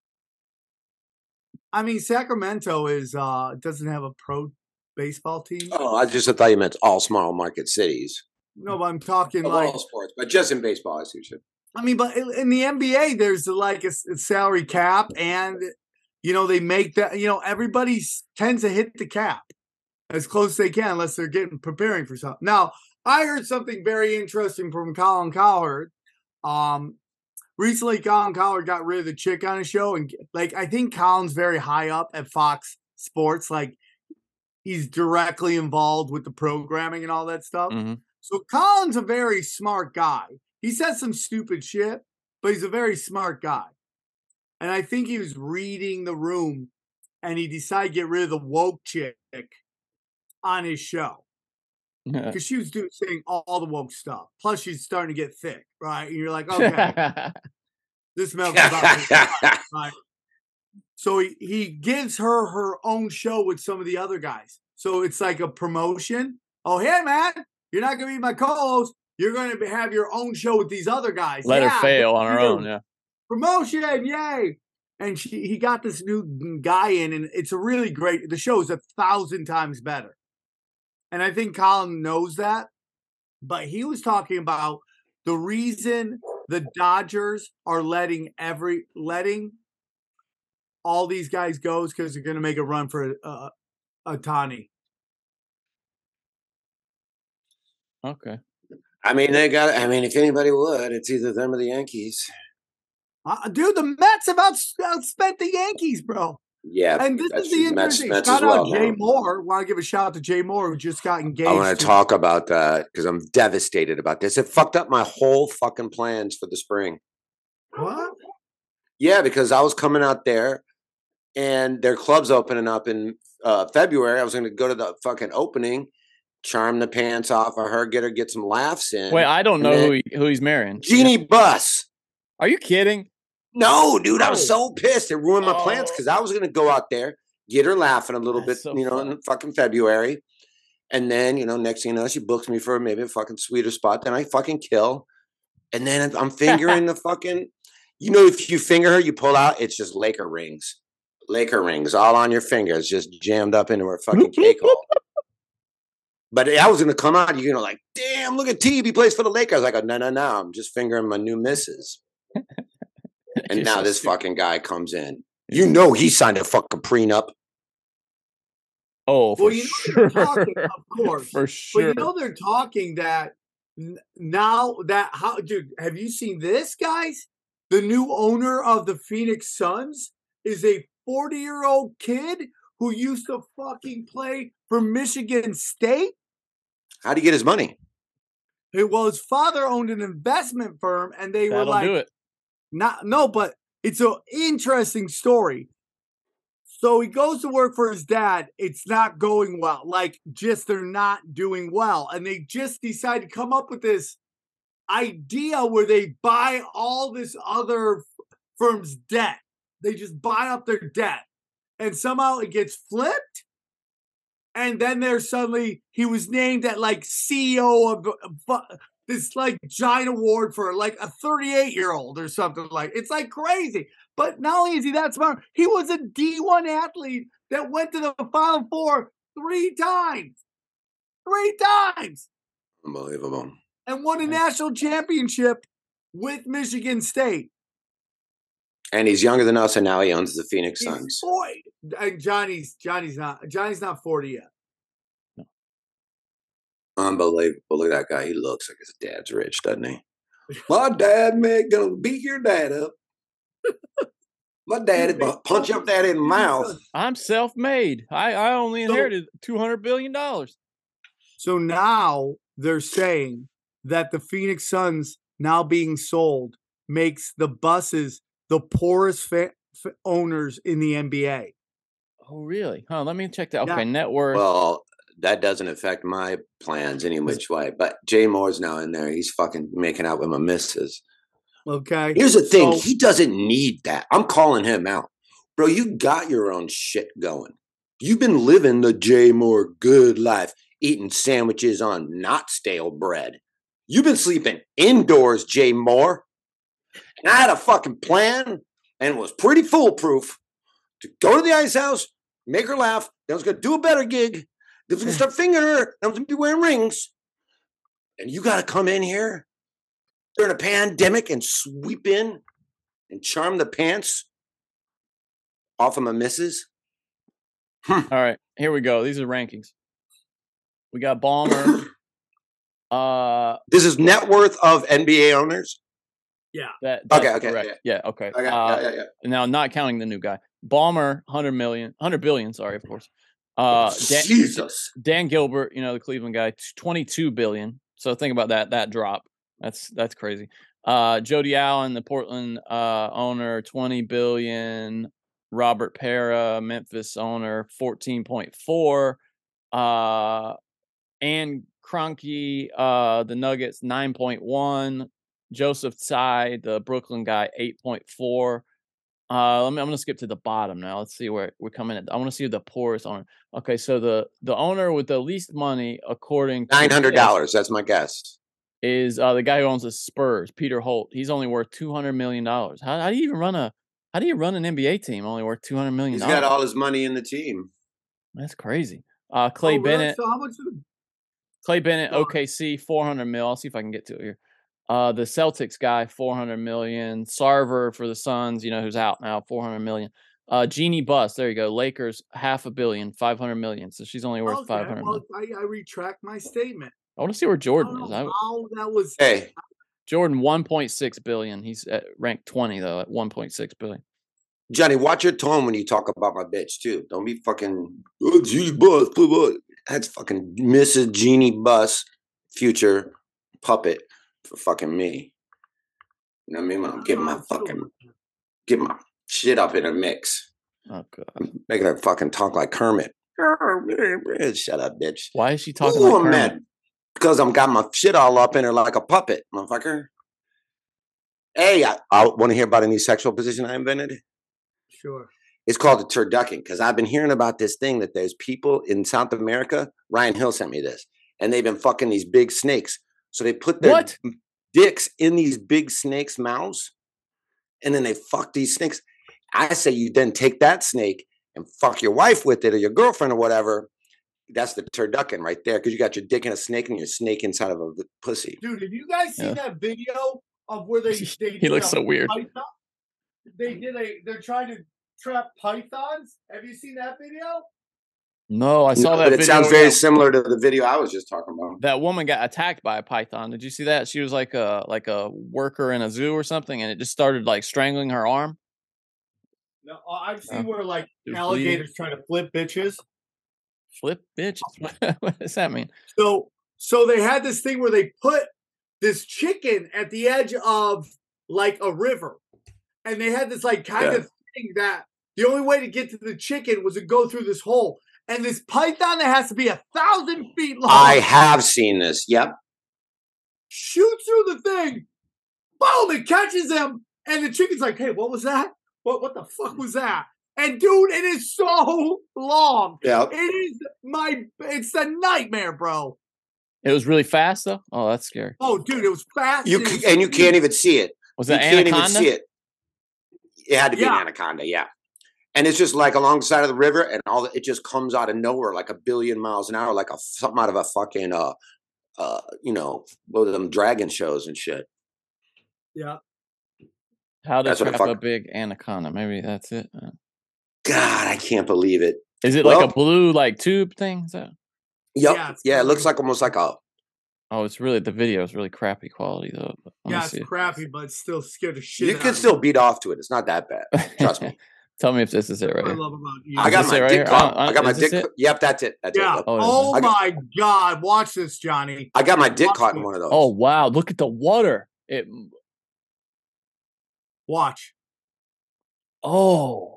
I mean, Sacramento is uh doesn't have a pro baseball team. Oh, I just thought you meant all small market cities. No, but I'm talking Of like all sports, but just in baseball, I see what you. I mean, but in in the N B A, there's like a, s- a salary cap, and you know they make that. You know, everybody s- tends to hit the cap as close as they can, unless they're getting preparing for something. Now, I heard something very interesting from Colin Cowherd. Um, recently, Colin Cowherd got rid of the chick on his show, and like I think Colin's very high up at Fox Sports. Like he's directly involved with the programming and all that stuff. Mhm. So Colin's a very smart guy. He says some stupid shit, but he's a very smart guy. And I think he was reading the room, and he decided to get rid of the woke chick on his show because she was doing saying all, all the woke stuff. Plus, she's starting to get thick, right? And you're like, okay, this milk is about to start, right? So he, he gives her her own show with some of the other guys. So it's like a promotion. Oh, hey, man, you're not going to be my co-host. You're going to have your own show with these other guys. Let Yeah, her fail good on her for you. own. Yeah. Promotion, yay. And she, he got this new guy in, and it's a really great, the show's a thousand times better. And I think Colin knows that. But he was talking about the reason the Dodgers are letting every, letting all these guys go is because they're going to make a run for uh, Ohtani. Okay. I mean, they got. I mean, if anybody would, it's either them or the Yankees. Uh, dude, the Mets have outs- outspent the Yankees, bro. Yeah, And this that's is the true. Mets, interesting. Mets Shout as well. out Jay now. Moore. Want to give a shout out to Jay Moore, who just got engaged. I want to talk about that because I'm devastated about this. It fucked up my whole fucking plans for the spring. What? Yeah, because I was coming out there, and their club's opening up in uh, February. I was going to go to the fucking opening, charm the pants off of her, get her get some laughs in. Wait, I don't and know then- who he, who he's marrying. Jeannie Buss. Are you kidding? No, dude, I was Oh. so pissed. It ruined my plans because I was going to go out there, get her laughing a little That's bit, so you know, funny. in fucking February. And then, you know, next thing you know, she books me for maybe a fucking sweeter spot. Then I fucking kill. And then I'm fingering the fucking, you know, if you finger her, you pull out, it's just Laker rings. Laker rings all on your fingers, just jammed up into her fucking cake hole. But I was going to come out, you know, like, damn, look at T, he plays for the Lakers. I go, no, no, no, I'm just fingering my new missus. And You're now so this stupid. fucking guy comes in. You know he signed a fucking prenup. Oh, for Well, you know sure. they're talking, of course. For But sure. you know they're talking that n- now that how dude, have you seen this, guys? The new owner of the Phoenix Suns is a forty-year-old kid who used to fucking play for Michigan State. How'd he get his money? It, well, his father owned an investment firm, and they were That'll like, do it. not no, but it's an interesting story. So he goes to work for his dad. It's not going well. Like, just they're not doing well. And they just decide to come up with this idea where they buy all this other firm's debt. They just buy up their debt. And somehow it gets flipped. And then there's suddenly, he was named at like C E O of uh, this like giant award for like a thirty-eight year old or something like. It's like crazy. But not only is he that smart, he was a D one athlete that went to the Final Four three times. Three times. Unbelievable. and won a national championship with Michigan State. And he's younger than us, and now he owns the Phoenix He's Suns. forty. And Johnny's Johnny's not Johnny's not forty yet. Unbelievable. Look at that guy. He looks like his dad's rich, doesn't he? My dad, man, gonna beat your dad up. My daddy punch up that in the mouth. I'm self-made. I, I only inherited two hundred billion dollars. So now they're saying that the Phoenix Suns now being sold makes the buses the poorest fa- f- owners in the N B A. Oh, really? Huh, let me check that. Yeah. Okay, net worth. Well, that doesn't affect my plans any which way. But Jay Moore's now in there. He's fucking making out with my missus. Okay. Here's the thing. So- he doesn't need that. I'm calling him out. Bro, you got your own shit going. You've been living the Jay Moore good life, eating sandwiches on not stale bread. You've been sleeping indoors, Jay Moore. And I had a fucking plan and was pretty foolproof to go to the Ice House, make her laugh. Then I was going to do a better gig. Then I was going to start fingering her. Then I was going to be wearing rings. And you got to come in here during a pandemic and sweep in and charm the pants off of my missus. All right, here we go. These are rankings. We got Ballmer. uh, This is net worth of N B A owners. Yeah. That, Okay, that's okay, correct. Yeah. Okay. Okay, uh, yeah, yeah, yeah. Now, not counting the new guy, Ballmer, hundred million, hundred billion. Sorry, of course. Uh, Dan, Jesus. Dan Gilbert, you know the Cleveland guy, twenty-two billion. So think about that. That drop. That's that's crazy. Uh, Jody Allen, the Portland uh, owner, twenty billion. Robert Pera, Memphis owner, fourteen point four. Uh, and Kroenke, uh, the Nuggets, nine point one. Joseph Tsai, the Brooklyn guy, eight point four. Uh, let me, I'm going to skip to the bottom now. Let's see where we're coming in. I want to see the poorest owner. Okay, so the, the owner with the least money, according to nine hundred dollars. That's my guess. is uh, the guy who owns the Spurs, Peter Holt. He's only worth two hundred million dollars. How, how do you even run a how do you run an N B A team only worth two hundred million He's dollars? got all his money in the team. That's crazy. Uh, Clay Oh, really? Bennett, So how much? Of the- Clay Bennett, Go on. O K C, four hundred mil. I'll see if I can get to it here. Uh, the Celtics guy, four hundred million. Sarver for the Suns, you know, who's out now, four hundred million. Uh, Jeannie Buss, there you go. Lakers, half a billion, five hundred million. So she's only worth Okay, five hundred well, million. I, I retract my statement. I want to see where I Jordan don't is. know I, how that was. Hey, Jordan, one point six billion. He's at ranked twenty though, at one point six billion. Johnny, watch your tone when you talk about my bitch too. Don't be fucking oh, Jeannie Buss. Blah, blah. That's fucking Missus Jeannie Buss, future puppet for fucking me. You know what I mean? When I'm getting my fucking getting my shit up in a mix. Oh god. I'm making her fucking talk like Kermit. Shut up, bitch. Why is she talking Ooh, like I'm Kermit? mad because I'm got my shit all up in her like a puppet, motherfucker. Hey, I, I want to hear about a new sexual position I invented. Sure. It's called the turducken because I've been hearing about this thing that there's people in South America. Ryan Hill sent me this, and they've been fucking these big snakes. So they put their What? dicks in these big snakes' mouths, and then they fuck these snakes. I say you then take that snake and fuck your wife with it or your girlfriend or whatever. That's the turducken right there because you got your dick in a snake and your snake inside of a pussy. Dude, have you guys seen Yeah. that video of where they, they He did looks a so weird. python? They did a they're trying to trap pythons. Have you seen that video? No, I saw No, that but it video. sounds where very that- similar to the video I was just talking about. That woman got attacked by a python. Did you see that? She was like a like a worker in a zoo or something, and it just started like strangling her arm. No, uh, I've seen Oh. where like Dude, alligators trying to flip bitches. Flip bitches. What does that mean? So so they had this thing where they put this chicken at the edge of like a river. And they had this like kind Yeah. of thing that the only way to get to the chicken was to go through this hole. And this python that has to be a thousand feet long I have seen this. Yep. shoots through the thing. Boom! It catches him. And the chicken's like, hey, what was that? What what the fuck was that? And dude, it is so long. Yep. It is my it's a nightmare, bro. It was really fast though. Oh, that's scary. Oh, dude, it was fast. You as c- and you can't even see it. Was You that can't even anaconda? see it. It had to be Yeah. an anaconda, yeah. And it's just like alongside of the river, and all the, it just comes out of nowhere like a billion miles an hour, like a something out of a fucking uh, uh, you know, what are them dragon shows and shit. Yeah. How to That's what trap the fuck- a big anaconda. Maybe that's it. Uh, God, I can't believe it. Is it Well- like a blue like tube thing? Is that? Yep. Yeah, it's Yeah, it kinda looks like- like almost like a. Oh, it's really the video is really crappy quality though. But let me Yeah, it's see it. crappy, but it's still scared the shit. You out can of still me. beat off to it. It's not that bad. Trust me. Tell me if this is it right What I here. love about you. I got this my it right dick here? caught. Uh, uh, I got my is this dick. it? Yep, that's it. That's Yeah. it. Yep. Oh, it is. Oh I got- my God! Watch this, Johnny. I got my dick Watch caught in this. one of those. Oh wow! Look at the water. It. Watch. Oh.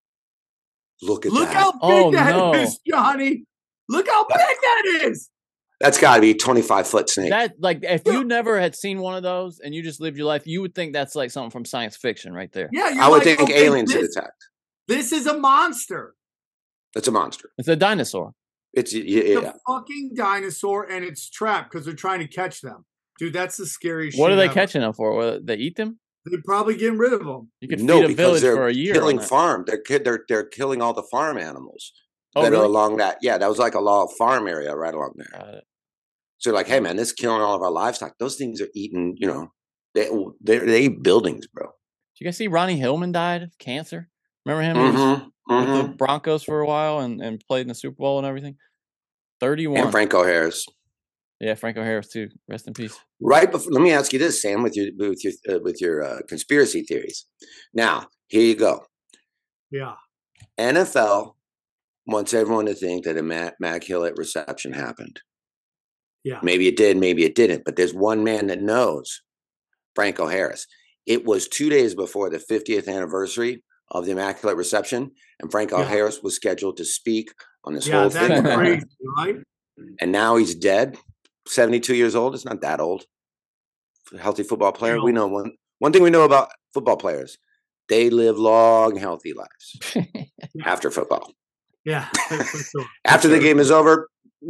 Look at Look that. how big Oh, that no. is, Johnny. Look how big that is. That's got to be a twenty-five foot snake. That like if you never had seen one of those and you just lived your life, you would think that's like something from science fiction right there. Yeah, you're I would like, think okay, aliens had this, attacked. this is a monster. It's a monster. It's a dinosaur. It's yeah. It's yeah. a fucking dinosaur, and it's trapped because they're trying to catch them. Dude, that's the scariest What shit are they ever. catching them for? What, they eat them? They're probably getting rid of them. You could No, feed a because village they're for a year. killing on that. farm. They're ki- they're they're killing all the farm animals Oh, that really? are along that. Yeah, that was like a law farm area right along there. Got it. So like, hey man, this is killing all of our livestock. Those things are eating. You know, they they they eat buildings, bro. Did you guys see Ronnie Hillman died of cancer? Remember him? He was Mm-hmm, with the Broncos for a while and, and played in the Super Bowl and everything. thirty-one. And Franco Harris. Yeah, Franco Harris too. Rest in peace. Right before, let me ask you this, Sam, with your with your uh, with your uh, conspiracy theories. Now, here you go. Yeah. N F L wants everyone to think that a Matt Immaculate reception happened. Yeah. Maybe it did, maybe it didn't. But there's one man that knows, Franco Harris. It was two days before the fiftieth anniversary of the Immaculate Reception, and Franco Yeah. Harris was scheduled to speak on this Yeah, whole thing. that's crazy, right? And now he's dead, seventy-two years old. It's not that old. For a healthy football player, No. we know one one thing we know about football players: they live long, healthy lives after football. Yeah. for sure. After the game is over,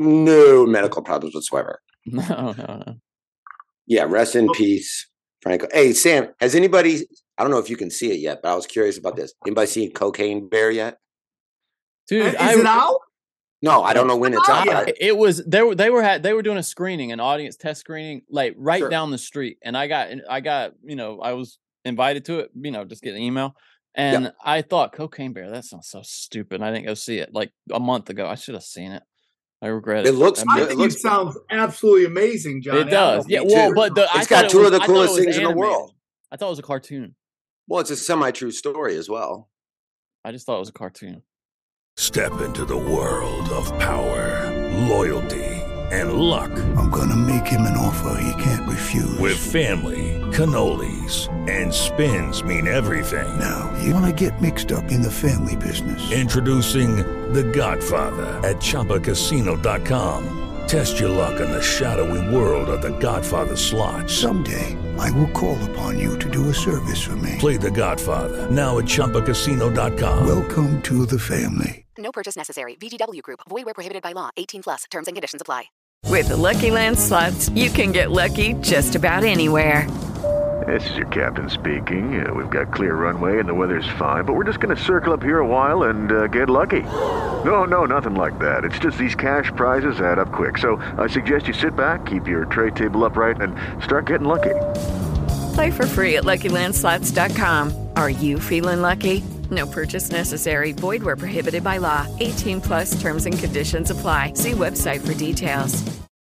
no medical problems whatsoever. No, no, no. Yeah, rest in Oh. peace, Franco. Hey, Sam, has anybody? I don't know if you can see it yet, but I was curious about this. Anybody seen Cocaine Bear yet? Dude, Is I, it out? No, I don't know when it's not out. yet. but it was they were they were had they were doing a screening, an audience test screening, like right Sure. down the street, and I got I got you know I was invited to it, you know, just get an email, and I thought Cocaine Bear, that sounds so stupid. And I didn't go see it like a month ago. I should have seen it. I regret it. It looks I I good. mean, It think looks it sounds absolutely amazing, Johnny. it does. Me Yeah, well, too. but the, I It's thought got it two was- of the I thought it coolest was things in the animated. world. I thought it was a cartoon. Well, it's a semi-true story as well. I just thought it was a cartoon. Step into the world of power, loyalty, and luck. I'm gonna make him an offer he can't refuse. With family, cannolis, and spins mean everything. Now, you wanna get mixed up in the family business. Introducing The Godfather at Chumba Casino dot com. Test your luck in the shadowy world of The Godfather slot. Someday, I will call upon you to do a service for me. Play The Godfather now at Chumba Casino dot com. Welcome to the family. No purchase necessary. V G W Group. Void where prohibited by law. eighteen plus. Terms and conditions apply. With the Lucky Land Slots, you can get lucky just about anywhere. This is your captain speaking. Uh, we've got clear runway and the weather's fine, but we're just going to circle up here a while and uh, get lucky. No, no, nothing like that. It's just these cash prizes add up quick. So I suggest you sit back, keep your tray table upright, and start getting lucky. Play for free at Lucky Land Slots dot com. Are you feeling lucky? No purchase necessary. Void where prohibited by law. eighteen plus terms and conditions apply. See website for details.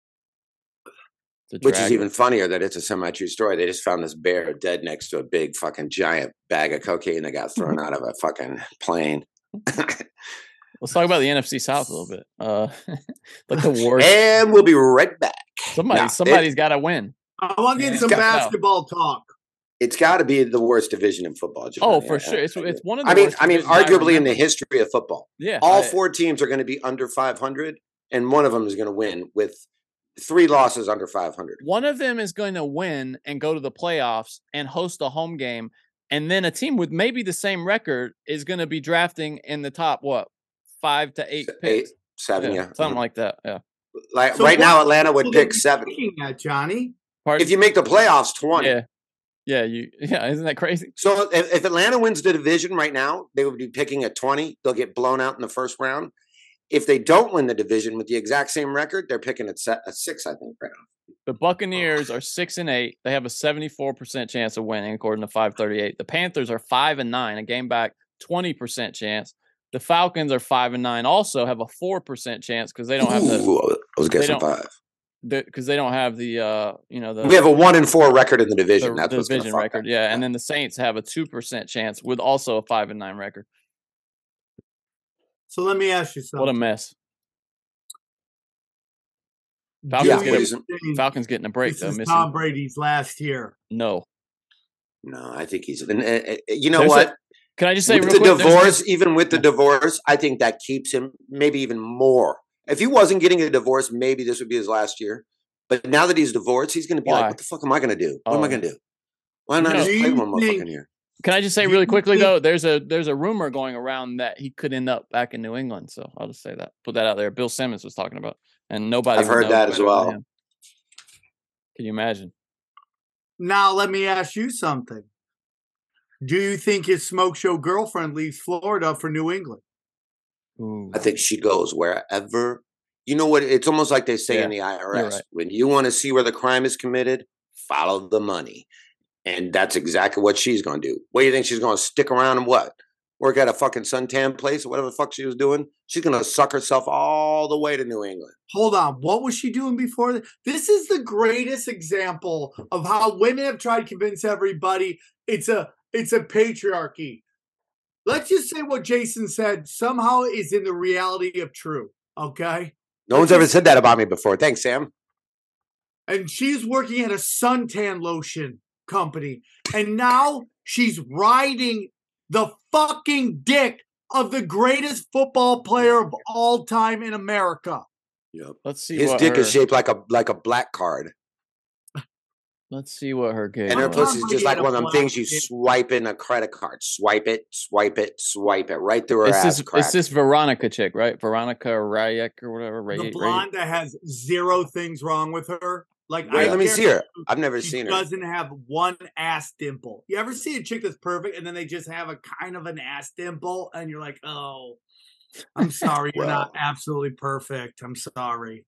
Which is even funnier that it's a semi-true story. They just found this bear dead next to a big fucking giant bag of cocaine that got thrown out of a fucking plane. Let's talk about the N F C South a little bit. Uh, like the worst. And we'll be right back. Somebody, Now, somebody's got to win. I want to get Yeah. some Go. basketball talk. It's got to be the worst division in football. Johnny. Oh, for I- sure. It's it's one of the. I mean, worst I mean, divisions I arguably in remember. the history of football. Yeah, all I- four teams are going to be under five hundred, and one of them is going to win with three losses under five hundred. One of them is going to win and go to the playoffs and host a home game, and then a team with maybe the same record is going to be drafting in the top what five to eight picks, Eight, seven, yeah, something Mhm. like that. Yeah, Like So right what now, Atlanta would are pick they seven. looking at, Johnny? Pardon? If you make the playoffs, twenty. yeah, yeah, you yeah, isn't that crazy? So if, if Atlanta wins the division right now, they would be picking at twenty. They'll get blown out in the first round. if they don't win the division with the exact same record, they're picking at set, a six, I think, right now. The Buccaneers are six and eight. They have a seventy-four percent chance of winning, according to five thirty-eight. The Panthers are five and nine, a game back, twenty percent chance. The Falcons are five and nine, also have a four percent chance because they don't have the. Ooh, I was guessing five. Because they don't have the, uh, you know, the. We have a one and four record in the division. The, That's the what's division fuck record, that. yeah. And then the Saints have a two percent chance with also a five and nine record. So let me ask you something. What a mess. Falcons, Yeah, get a, Falcons getting a break This though. is Missing. Tom Brady's last year. No. No, I think he's. And, uh, you know There's what? a- can I just say with real the quick, there's- divorce, even with the divorce, I think that keeps him maybe even more. If he wasn't getting a divorce, maybe this would be his last year. But now that he's divorced, he's going to be Why? like, "What the fuck am I going to do? What Oh. am I going to do? Why not No. just Do play you one more think- fucking year?" Can I just say Do really you quickly think- though? There's a there's a rumor going around that he could end up back in New England. So I'll just say that. Put that out there. Bill Simmons was talking about, and nobody. I've would heard know that as better than well. him. Can you imagine? Now let me ask you something. Do you think his smoke show girlfriend leaves Florida for New England? I think she goes wherever. You know what? It's almost like they say Yeah, in the I R you're S: right. when you want to see where the crime is committed, follow the money. And that's exactly what she's going to do. What do you think she's going to stick around and what? Work at a fucking suntan place or whatever the fuck she was doing? She's going to suck herself all the way to New England. Hold on. What was she doing before this? This is the greatest example of how women have tried to convince everybody it's a it's a patriarchy. Let's just say what Jason said somehow is in the reality of true. Okay. No one's ever said that about me before. Thanks, Sam. And she's working at a suntan lotion company. And now she's riding the fucking dick of the greatest football player of all time in America. Yep. Let's see. His what dick her, is shaped like a like a black card. Let's see what her gig. And her was. pussy is just like Somebody one of had them a things you black dick. swipe in a credit card. Swipe it, swipe it, swipe it right through her It's ass this, crack. it's this Veronica chick, right? Veronica Rayek or whatever. Ray, The Ray- blonde that has zero things wrong with her. Like, Wait, I let me see guarantee her. I've never she seen her. doesn't have one ass dimple. You ever see a chick that's perfect and then they just have a kind of an ass dimple and you're like, oh, I'm sorry, you're not absolutely perfect. I'm sorry.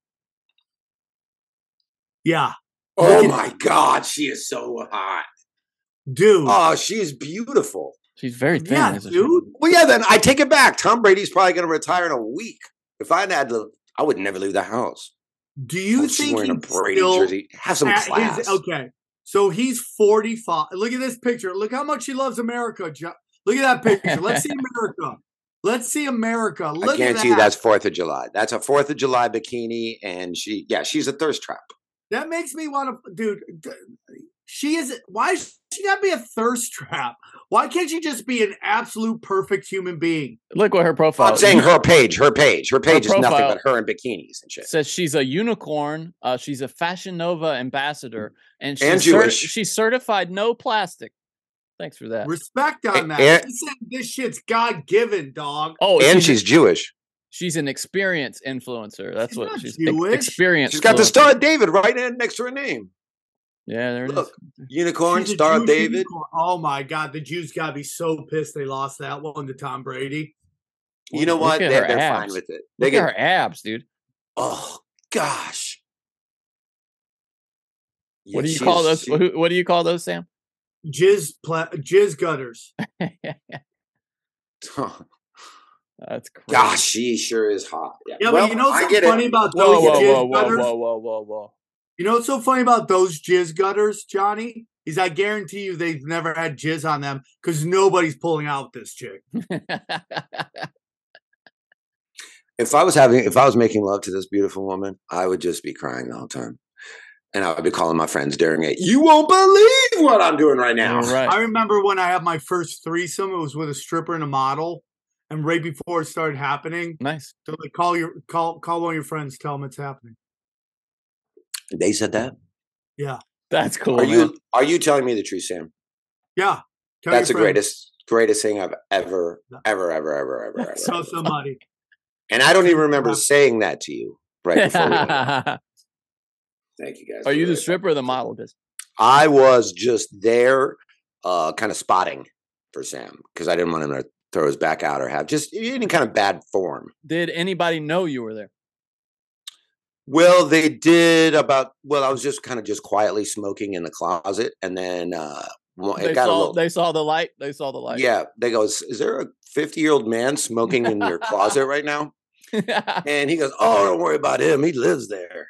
Yeah. Oh Look at- my God, she is so hot. Dude. Oh, she is beautiful. She's very thin. Yeah, isn't she? dude. Well, yeah, then I take it back. Tom Brady's probably going to retire in a week. If I had to, I would never leave the house. Do you Oh, she's think wearing a he's Brady still jersey? Have some at his- class. okay. So he's forty-five. Look at this picture. Look how much he loves America. Jo- Look at that picture. Let's see America. Let's see America. Look I at guarantee that. you that's Fourth of July. That's a Fourth of July bikini, and she, yeah, she's a thirst trap. That makes me want to, dude. d- She is. Why is she got to be a thirst trap? Why can't she just be an absolute perfect human being? Look what her profile. I'm saying her page, her page, her page is nothing profile- but her in bikinis and shit. Says she's a unicorn. Uh, she's a Fashion Nova ambassador, and she's And certi- Jewish. she's certified no plastic. Thanks for that. Respect on that. and- He said this shit's God given, dog. Oh, And she's she's Jewish. she's an experience influencer. That's She's what not she's Jewish. ex- experience. She's got the influencer. Star of David right in next to her name. Yeah, there it is. Look, unicorn, She's a Star of Jewish David. unicorn. Oh my God, the Jews gotta be so pissed they lost that one to Tom Brady. You know Look what? at They're, her they're abs. fine with it. They Look at get, her abs, dude. oh gosh. What do Yeah, you she call is- those? she- What, what do you call those, Sam? Jizz, pla- jizz gutters. That's crazy. Gosh, she sure is hot. Yeah, Yeah, well, but you know I what's get so it. funny about Whoa, those whoa, jizz whoa, whoa, gutters? whoa, whoa, whoa, whoa. You know what's so funny about those jizz gutters, Johnny? Is I guarantee you they've never had jizz on them because nobody's pulling out this chick. If I was having, if I was making love to this beautiful woman, I would just be crying the whole time, and I would be calling my friends during it. You won't believe what I'm doing right now. All right. I remember when I had my first threesome, it was with a stripper and a model. And right before it started happening, Nice. so like call your call call one of your friends, tell them it's happening. They said that. Yeah. That's cool. Are man. you are you telling me the truth, Sam? Yeah. Tell That's the your friends. greatest greatest thing I've ever ever ever ever ever ever. Tell ever. somebody. And I don't even remember saying that to you right before. we went. Thank you guys. Are for you the that. stripper or the model? Just I was just there, uh, kind of spotting for Sam because I didn't want him to throw his back out or have just any kind of bad form. Did anybody know you were there? Well, they did about, well, I was just kind of just quietly smoking in the closet. And then uh, it They got saw, a little, they saw the light. They saw the light. yeah, they go, is, is there a fifty year old man smoking in your closet right now? And he goes, oh, don't worry about him. He lives there.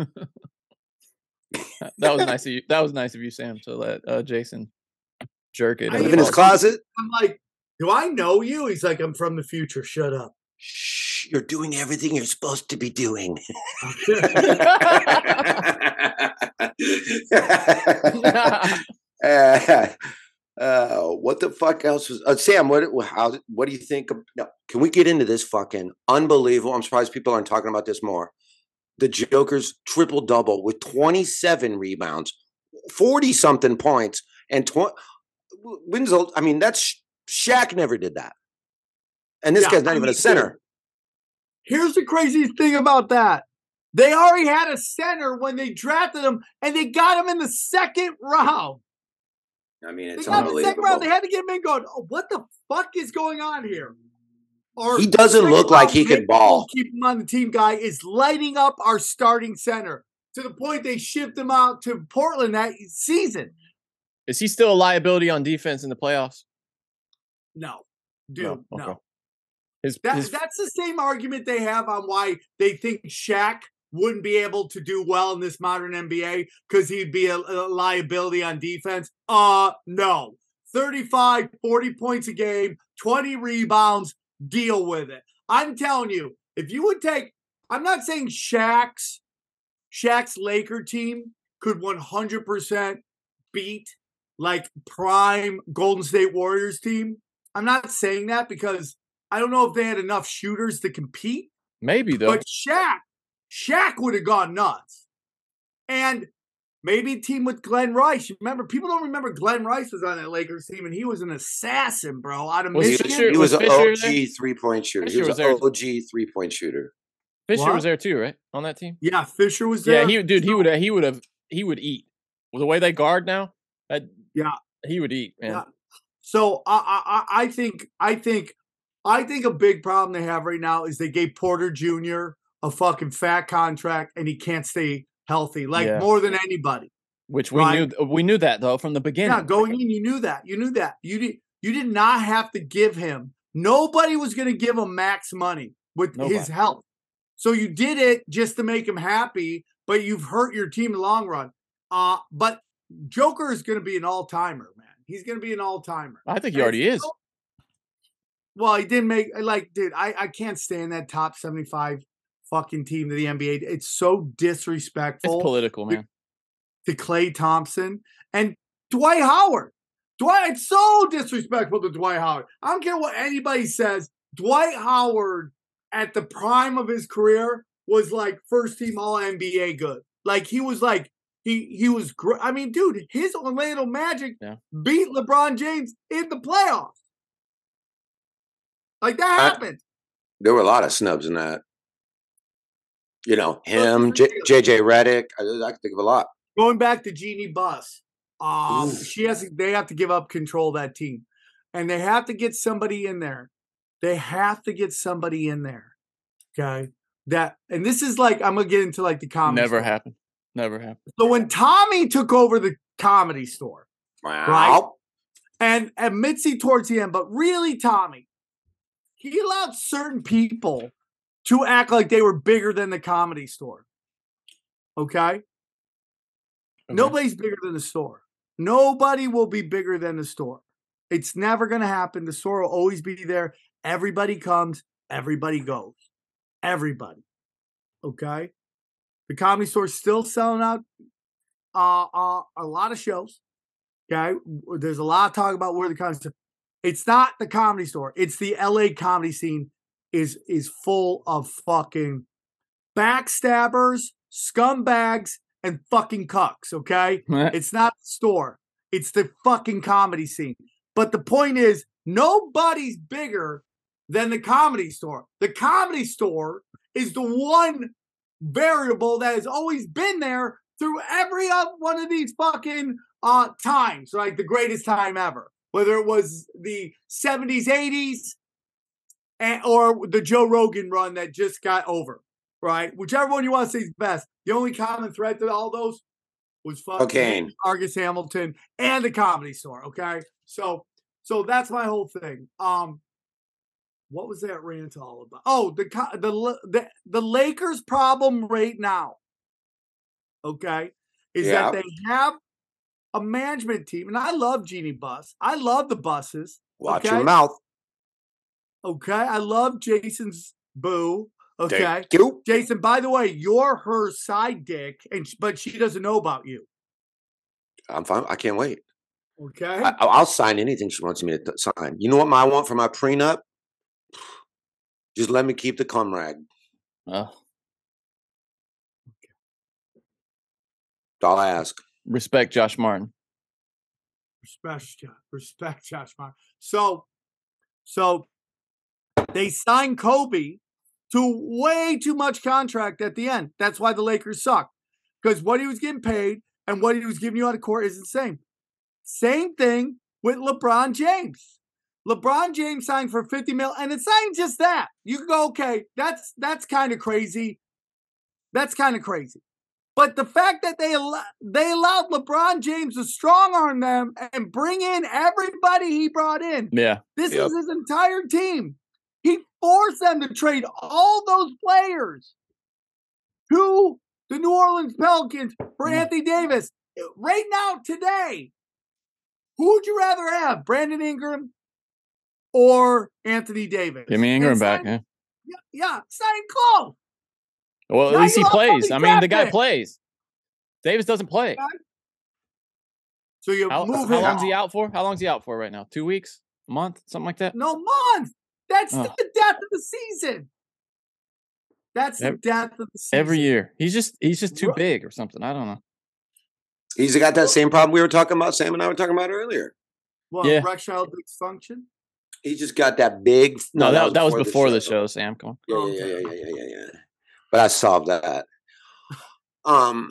That was nice of you. That was nice of you, Sam, to let uh, Jason jerk it. I live in his closet. I'm like, do I know you? He's like, I'm from the future. Shut up. Shh, you're doing everything you're supposed to be doing. uh, uh, what the fuck else was uh, Sam? What how what do you think? Of, no, can we get into this fucking unbelievable? I'm surprised people aren't talking about this more. The Joker's triple double with twenty-seven rebounds, forty something points, and twenty. Winslow. I mean, that's Shaq never did that, and this Yeah, guy's not I even mean, a center. Here's the craziest thing about that. They already had a center when they drafted him, and they got him in the second round. I mean, They it's got him in the second round. unbelievable. They had to get him in going, oh, what the fuck is going on here? Our He doesn't second look like round he pick, can ball. Keep him on the team guy is lighting up our starting center to the point they shipped him out to Portland that season. Is he still a liability on defense in the playoffs? No, dude, No, no. okay. His, That, his that's the same argument they have on why they think Shaq wouldn't be able to do well in this modern N B A because he'd be a, a liability on defense. Uh, no. thirty-five, forty points a game, twenty rebounds, deal with it. I'm telling you, if you would take, I'm not saying Shaq's, Shaq's Laker team could one hundred percent beat like prime Golden State Warriors team. I'm not saying that because I don't know if they had enough shooters to compete. maybe though. But Shaq, Shaq would have gone nuts. And maybe a team with Glenn Rice. You remember, people don't remember Glenn Rice was on that Lakers team, and he was an assassin, bro, out of Was Michigan. Fisher- He was, was an Fisher O G there? three point shooter. Fisher he was, was an there. O G three point shooter. Fisher What? was there too, right? On that team. Yeah, Fisher was there. Yeah, he dude, he would he would have he would eat. With the way they guard now, that Yeah. he would eat, man. Yeah. So I, I I think I think I think a big problem they have right now is they gave Porter Junior a fucking fat contract and he can't stay healthy, like Yeah. more than anybody. Which we Right. knew we knew that though from the beginning. Yeah, going in, you knew that. You knew that. You did you did not have to give him. Nobody was going to give him max money with Nobody. his health. So you did it just to make him happy, but you've hurt your team in the long run. Uh, but Joker is going to be an all-timer, man. He's going to be an all-timer. I think he already is. Well, he didn't make like, dude. I, I can't stand that top seventy-five fucking team to the N B A. It's so disrespectful. It's political, man. To Klay Thompson and Dwight Howard. Dwight, it's so disrespectful to Dwight Howard. I don't care what anybody says. Dwight Howard at the prime of his career was like first team all N B A good. Like he was like he he was great. I mean, dude, his Orlando Magic Yeah. beat LeBron James in the playoffs. Like that I- happened. There were a lot of snubs in that. You know, him, J- JJ Redick. I, I can think of a lot. Going back to Jeannie Buss, um, she has to, they have to give up control of that team, and they have to get somebody in there. They have to get somebody in there. Okay, that and this is like I'm gonna get into like the comedy. Never store. happened. Never happened. So when Tommy took over the Comedy Store, Wow. right, and and Mitzi towards the end, but really Tommy, he allowed certain people to act like they were bigger than the Comedy Store. Okay. Nobody's bigger than the store. Nobody will be bigger than the store. It's never going to happen. The store will always be there. Everybody comes, everybody goes. Everybody. Okay? The Comedy Store's still selling out uh, uh, a lot of shows. Okay? There's a lot of talk about where the Comedy Store. It's not the Comedy Store. It's the L A comedy scene is is full of fucking backstabbers, scumbags, and fucking cucks, okay? It's not the store. It's the fucking comedy scene. But the point is, nobody's bigger than the Comedy Store. The Comedy Store is the one variable that has always been there through every uh, one of these fucking uh, times, like the greatest time ever. whether it was the seventies, eighties, and, or the Joe Rogan run that just got over, right? Whichever one you want to say is best. The only common thread to all those was fucking Cocaine. Argus Hamilton and the Comedy Store, okay? So, so that's my whole thing. Um, what was that rant all about? Oh, the the the, the Lakers' problem right now, okay, is Yeah. that they have a management team, and I love Jeannie Buss. I love the Busses. Watch okay? your mouth. Okay, I love Jason's boo. Okay, Thank you. Jason. By the way, you're her side dick, and but she doesn't know about you. I'm fine. I can't wait. Okay, I, I'll sign anything she wants me to t- sign. You know what I want for my prenup? Just let me keep the cum rag. Oh. That's all I ask. Respect Josh Martin. respect, respect, Josh Martin. So, so they signed Kobe to way too much contract at the end. That's why the Lakers suck, because what he was getting paid and what he was giving you on the court is the same. Same thing with LeBron James. LeBron James signed for fifty mil, and it's not even just that. You can go, okay, that's that's kind of crazy. That's kind of crazy. But the fact that they al- they allowed LeBron James to strong arm them and bring in everybody he brought in. Yeah. This Yep. is his entire team. He forced them to trade all those players to the New Orleans Pelicans for Anthony Davis. Right now, today, who would you rather have, Brandon Ingram or Anthony Davis? Give me Ingram And back. sign- Yeah. Yeah, yeah, it's not even close. Well, at Now least you he lost plays. Bobby I mean, the guy Griffin. plays. Davis doesn't play. So you How, move how him long's he on. out for? How long's he out for right now? Two weeks? A month? Something like that? No month. That's Oh. the death of the season. That's the Every- death of the season. Every year. He's just he's just too big or something. I don't know. He's got that same problem we were talking about, Sam and I were talking about earlier. Well, Yeah. erectile dysfunction. He just got that big. No, that, that was before the show. show, Sam. Come on. Yeah, yeah, yeah, yeah, yeah, yeah, yeah. But I solved that. Um,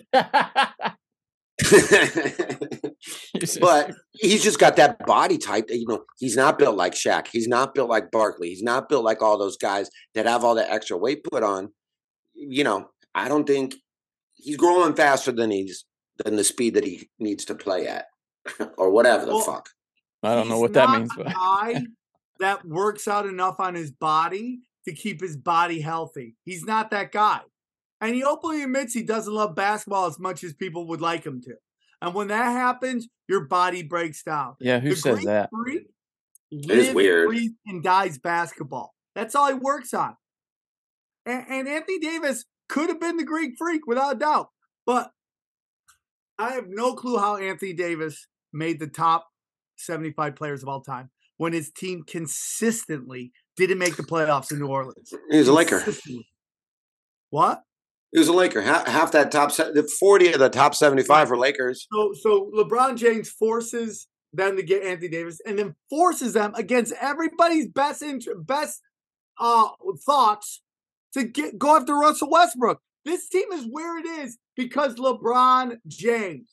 but he's just got that body type that, you know, he's not built like Shaq. He's not built like Barkley. He's not built like all those guys that have all that extra weight put on. You know, I don't think he's growing faster than he's than the speed that he needs to play at, or whatever the Well, fuck. I don't know He's what that not means. a But guy that works out enough on his body to keep his body healthy. He's not that guy. And he openly admits he doesn't love basketball as much as people would like him to. And when that happens, your body breaks down. yeah, who The says Greek that? freak is lives, weird. breathes, and dies basketball. That's all he works on. And, and Anthony Davis could have been the Greek freak without a doubt. But I have no clue how Anthony Davis made the top seventy-five players of all time when his team consistently didn't make the playoffs in New Orleans. He was a Laker. Consistently. What? He was a Laker. Half, half that top, se- the forty of the top seventy-five were Lakers. So, so LeBron James forces them to get Anthony Davis, and then forces them against everybody's best int- best uh, thoughts to get go after Russell Westbrook. This team is where it is because LeBron James.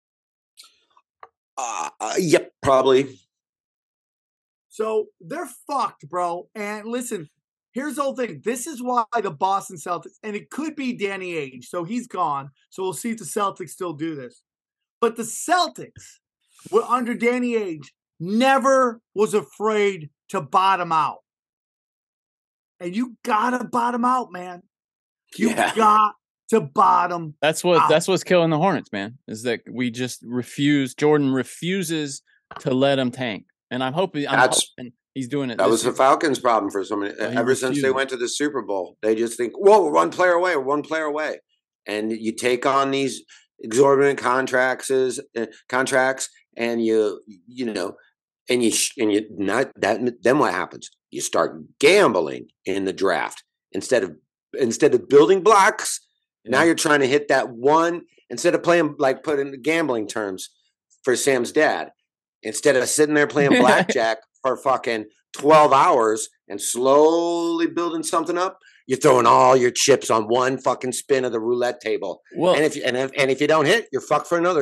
Uh, uh, yep, probably. So they're fucked, bro. And listen, here's the whole thing. This is why the Boston Celtics, and it could be Danny Ainge, so he's gone. So we'll see if the Celtics still do this. But the Celtics, were under Danny Ainge, never was afraid to bottom out. And you gotta bottom out, man. You Yeah. got to bottom. That's what out. that's what's killing the Hornets, man. Is that we just refuse. Jordan refuses to let him tank, and I'm hoping. I'm That's- hoping he's doing it. That this was the year. Falcons' problem for so many. Well, he ever since they refuses. went to the Super Bowl, they just think, "Whoa, we're one player away. We're one player away," and you take on these exorbitant contracts, is uh, contracts, and you, you know, and you, sh- and you not that. Then what happens? You start gambling in the draft instead of instead of building blocks. Now you're trying to hit that one instead of playing like put in gambling terms for Sam's dad. Instead of sitting there playing blackjack for fucking twelve hours and slowly building something up, you're throwing all your chips on one fucking spin of the roulette table. Well- and if you, and if, and if you don't hit, you're fucked for another year.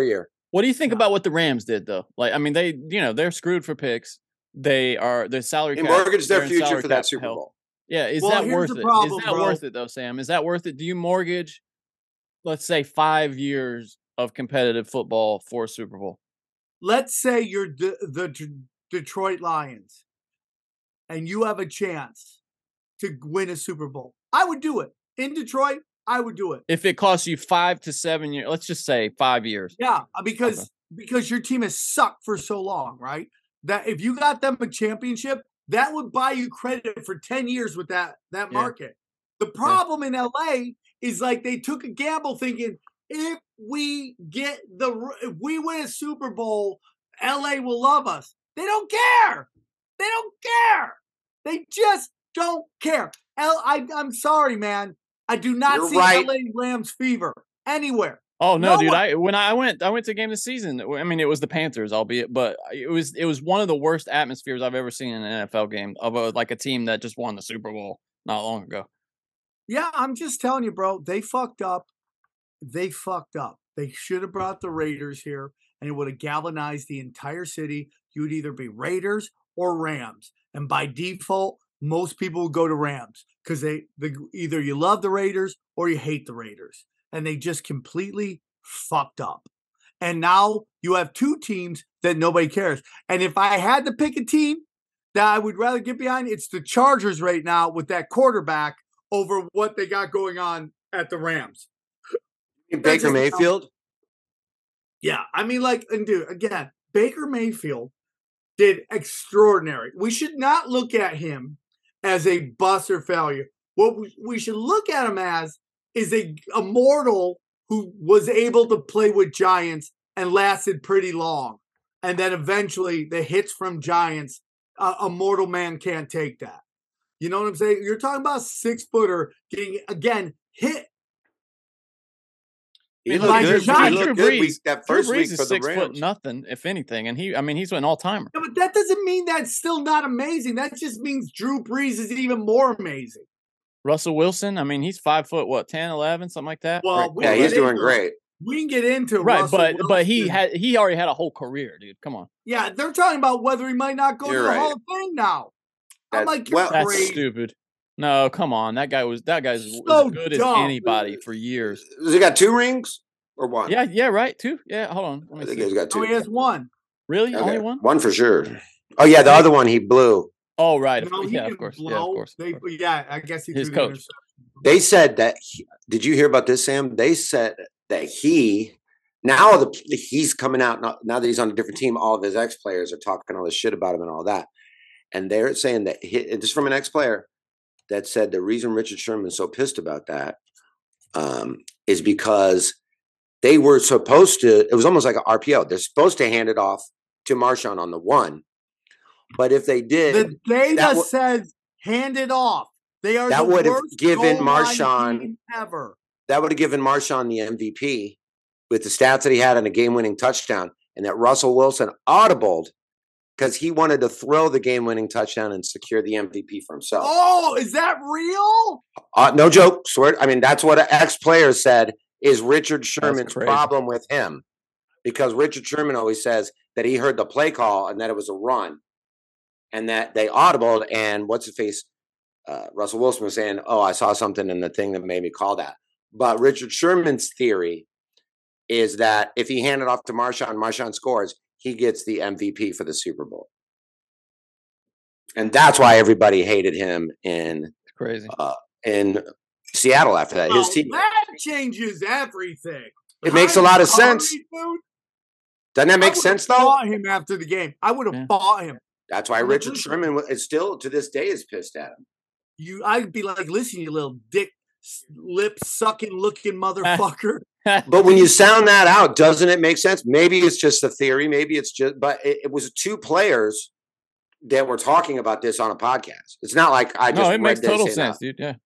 What do you think about what the Rams did, though? Like, I mean, they, you know, they're screwed for picks. They are the salary. They cap, mortgaged their they're in future salary for that cap Super hell. Bowl. Yeah, is Well, that here's worth the it? problem, Is that bro. worth it, though, Sam? Is that worth it? Do you mortgage, let's say, five years of competitive football for a Super Bowl? Let's say you're the, the D- Detroit Lions and you have a chance to win a Super Bowl. I would do it. In Detroit, I would do it. If it costs you five to seven years, let's just say five years. Yeah, because Okay. because your team has sucked for so long, right? That if you got them a championship, that would buy you credit for ten years with that that Yeah. market. The problem in L A is like they took a gamble thinking if we get the if we win a Super Bowl, L A will love us. They don't care. They don't care. They just don't care. L I I'm sorry, man. I do not You're see right. L A Rams fever anywhere. Oh no, No dude! one- I when I went, I went to game this season. I mean, it was the Panthers, albeit, but it was it was one of the worst atmospheres I've ever seen in an N F L game of a, like a team that just won the Super Bowl not long ago. Yeah, I'm just telling you, bro. They fucked up. They fucked up. They should have brought the Raiders here, and it would have galvanized the entire city. You would either be Raiders or Rams, and by default, most people would go to Rams because they, they either you love the Raiders or you hate the Raiders, and they just completely fucked up. And now you have two teams that nobody cares. And if I had to pick a team that I would rather get behind, it's the Chargers right now with that quarterback over what they got going on at the Rams. Baker just- Mayfield. Yeah, I mean, like, and dude, again, Baker Mayfield did extraordinary. We should not look at him as a bust or failure. What we, we should look at him as is a, a mortal who was able to play with giants and lasted pretty long. And then eventually the hits from giants, uh, a mortal man can't take that. You know what I'm saying? You're talking about a six footer getting, again, hit. He And looked like good. John He looked good week, that Drew first Brees week is for the six foot Rams. nothing, if anything, and he, I mean, he's an all timer. Yeah, but that doesn't mean that's still not amazing. That just means Drew Brees is even more amazing. Russell Wilson, I mean, he's five foot what, ten, eleven, something like that. Well, Right. we Yeah, can he's get doing into- great. We can get into right, Russell but but he Wilson. had he already had a whole career, dude. Come on, Yeah, they're talking about whether he might not go You're to the right. Hall of Fame now. I'm That- like, you're well- that's crazy. stupid. No, come on, that guy was that guy's So as good as dumb. anybody for years. Has he got two rings or one? Yeah, yeah, right. Two. Yeah, hold on. Let I me think see. he's got two. Oh, he has one. Really, Okay. only one? One for sure. Oh yeah, the other one he blew. Oh, right. Of No, course. he Yeah, of didn't course. blow. Yeah, of course. They, yeah, I guess he His threw the coach. interception. They said that. He, did you hear about this, Sam? They said that he now the he's coming out now, now that he's on a different team. All of his ex players are talking all this shit about him and all that, and they're saying that he, this is from an ex player that said the reason Richard Sherman's so pissed about that um, is because they were supposed to. It was almost like an R P O. They're supposed to hand it off to Marshawn on the one, but if they did, The data that wa- says hand it off. They are That the would have worst given goal line Marshawn- team ever. that would have given Marshawn the M V P with the stats that he had on a game-winning touchdown, and that Russell Wilson audibled because he wanted to throw the game-winning touchdown and secure the M V P for himself. Oh, is that real? Uh, no joke, swear. I mean, that's what an ex-player said is Richard Sherman's crazy. problem with him, because Richard Sherman always says that he heard the play call and that it was a run, and that they audibled. And what's his face? Uh, Russell Wilson was saying, "Oh, I saw something in the thing that made me call that." But Richard Sherman's theory is that if he handed off to Marshawn, Marshawn scores, he gets the M V P for the Super Bowl. And that's why everybody hated him in It's crazy. uh, in Seattle after that. His Oh, team. that changes everything. It makes a lot of Kyler sense. Murray, dude, Doesn't that I make would've sense though? Fought him after the game. I would have Yeah. fought him. That's why I'm like, Richard listen. Sherman wa- is still to this day is pissed at him. You, I'd be like, listen, you little dick, lip sucking looking motherfucker. But when you sound that out, doesn't it make sense? Maybe it's just a theory. Maybe it's just, but it, it was two players that were talking about this on a podcast. It's not like I just no, it read makes this total in a- sense, dude. Yeah.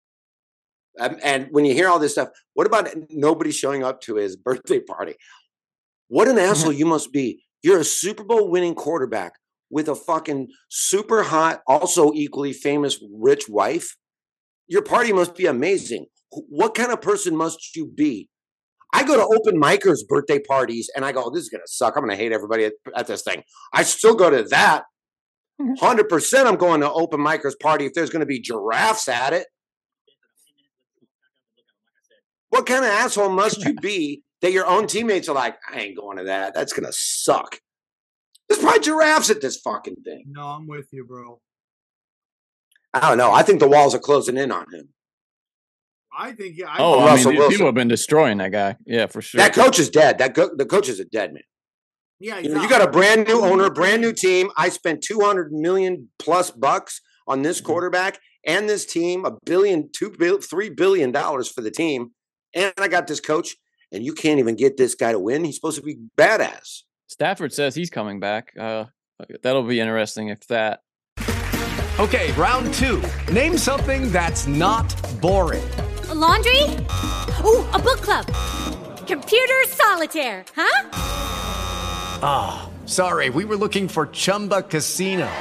Um, and when you hear all this stuff, what about nobody showing up to his birthday party? What an asshole you must be. You're a Super Bowl winning quarterback with a fucking super hot, also equally famous rich wife. Your party must be amazing. What kind of person must you be? I go to open micers' birthday parties, and I go, "This is gonna suck. I'm gonna hate everybody at, at this thing." I still go to that. one hundred percent I'm going to open micers' party if there's going to be giraffes at it. What kind of asshole must you be that your own teammates are like, I ain't going to that. That's going to suck. There's probably giraffes at this fucking thing. No, I'm with you, bro. I don't know. I think the walls are closing in on him. I think, yeah. I Oh, think I Russell mean, Wilson. people have been destroying that guy. Yeah, for sure. That coach is dead. That go- The coach is a dead man. yeah, You know, you got a brand new owner, brand new team. I spent two hundred million plus bucks on this quarterback and this team, a billion, two bill, three billion dollars for the team. And I got this coach, and you can't even get this guy to win. He's supposed to be badass. Stafford says he's coming back. Uh, that'll be interesting if that. Okay, round two. Name something that's not boring. A laundry? Ooh, a book club. Computer solitaire, huh? Ah, oh, sorry. We were looking for Chumba Casino.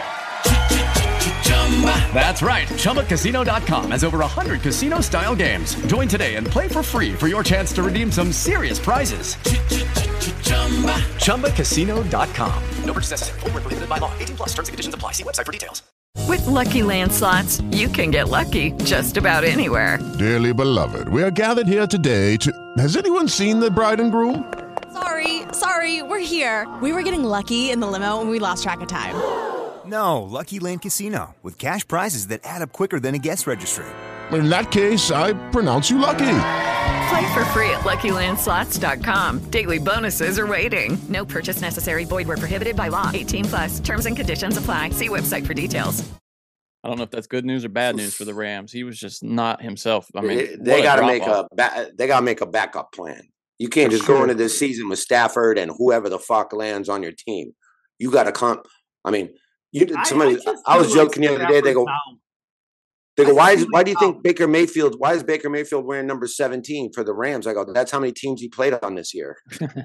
That's right. Chumba Casino dot com has over one hundred casino-style games. Join today and play for free for your chance to redeem some serious prizes. Chumba Casino dot com. No purchase necessary. Void where prohibited by law. eighteen plus. Terms and conditions apply. See website for details. With Lucky Land Slots, you can get lucky just about anywhere. Dearly beloved, we are gathered here today to... Has anyone seen the bride and groom? Sorry, sorry, we're here. We were getting lucky in the limo and we lost track of time. No, Lucky Land Casino, with cash prizes that add up quicker than a guest registry. In that case, I pronounce you lucky. Play for free at Lucky Land Slots dot com. Daily bonuses are waiting. No purchase necessary. Void where prohibited by law. eighteen plus. Terms and conditions apply. See website for details. I don't know if that's good news or bad news for the Rams. He was just not himself. I mean, they, they got to make a ba- they got to make a backup plan. You can't just go into this season with Stafford and whoever the fuck lands on your team. You got to come. I mean, you somebody. I, I, I was joking like the other day. They go. Down. They go, why is why do you think Baker Mayfield, why is Baker Mayfield wearing number seventeen for the Rams? I go, that's how many teams he played on this year.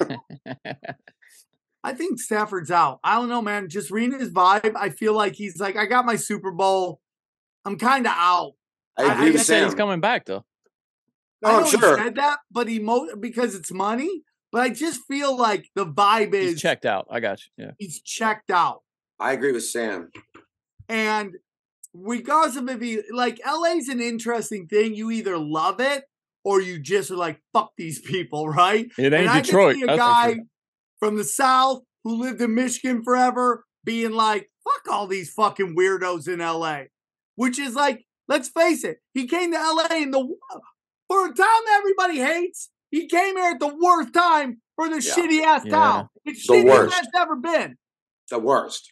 I think Stafford's out. I don't know, man. Just reading his vibe, I feel like he's like, I got my Super Bowl. I'm kind of out. I agree I, with I Sam. He's coming back, though. No, I know I'm sure. he said that, but he mo- because it's money. But I just feel like the vibe is he's checked out. I got you. Yeah, he's checked out. I agree with Sam. And regardless of if he, like, L A's an interesting thing. You either love it or you just are like, fuck these people, right? It ain't and Detroit. I can see a guy from the South who lived in Michigan forever being like, fuck all these fucking weirdos in L A. Which is like, let's face it, he came to L A in the for a town that everybody hates. He came here at the worst time for the yeah. shitty ass yeah. town. It's the shittiest worst. that's ever been. The worst.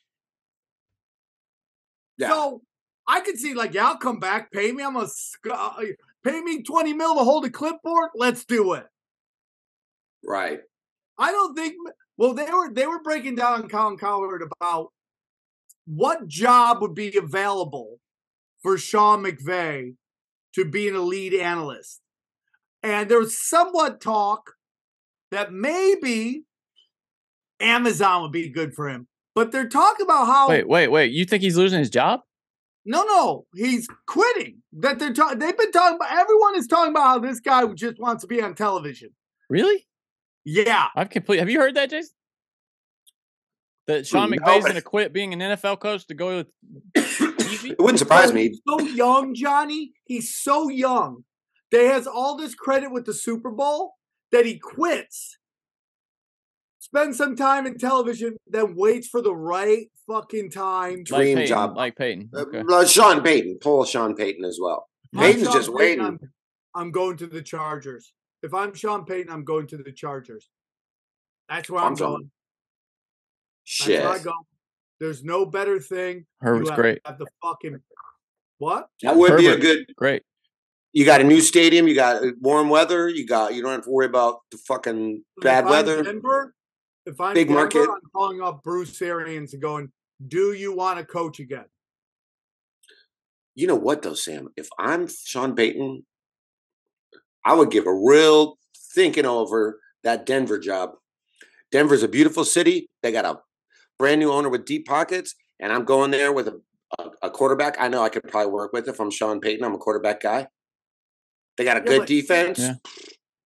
Yeah. So I could see, like, yeah, I'll come back, pay me. I'm a uh, pay me twenty mil to hold a clipboard. Let's do it. Right. I don't think. Well, they were they were breaking down on Colin Cowherd about what job would be available for Sean McVay to be an elite analyst, and there was somewhat talk that maybe Amazon would be good for him. But they're talking about how. Wait, wait, wait! You think he's losing his job? No, no, he's quitting. That they're talking. They've been talking about. Everyone is talking about how this guy just wants to be on television. Really? Yeah. I've complete. Have you heard that, Jason? That Sean No, McVay's but- going to quit being an N F L coach to go with T V? It wouldn't surprise So me. He's so young, Johnny. He's so young. That he has all this credit with the Super Bowl that he quits. Spends some time in television, then waits for the right fucking time. Like Dream Peyton, job. like Peyton. Uh, Okay. uh, Sean Payton. Pull Sean Payton as well. If I'm Payton's Sean just Payton, waiting. I'm, I'm going to the Chargers. If I'm Sean Payton, I'm going to the Chargers. That's where I'm, I'm going. going. Shit. That's where I go. There's no better thing. Herbert's You have, great. Have the fucking what? That would be a Herbert, good. Great. You got a new stadium. You got warm weather. You got. You don't have to worry about the fucking bad if I'm weather. Denver, if I'm Big Denver, market. I'm calling up Bruce Arians and going, "Do you want to coach again?" You know what though, Sam? If I'm Sean Payton, I would give a real thinking over that Denver job. Denver's a beautiful city. They got a brand new owner with deep pockets, and I'm going there with a, a, a quarterback I know I could probably work with if I'm Sean Payton. I'm a quarterback guy. They got a Yeah, good but- defense. Yeah.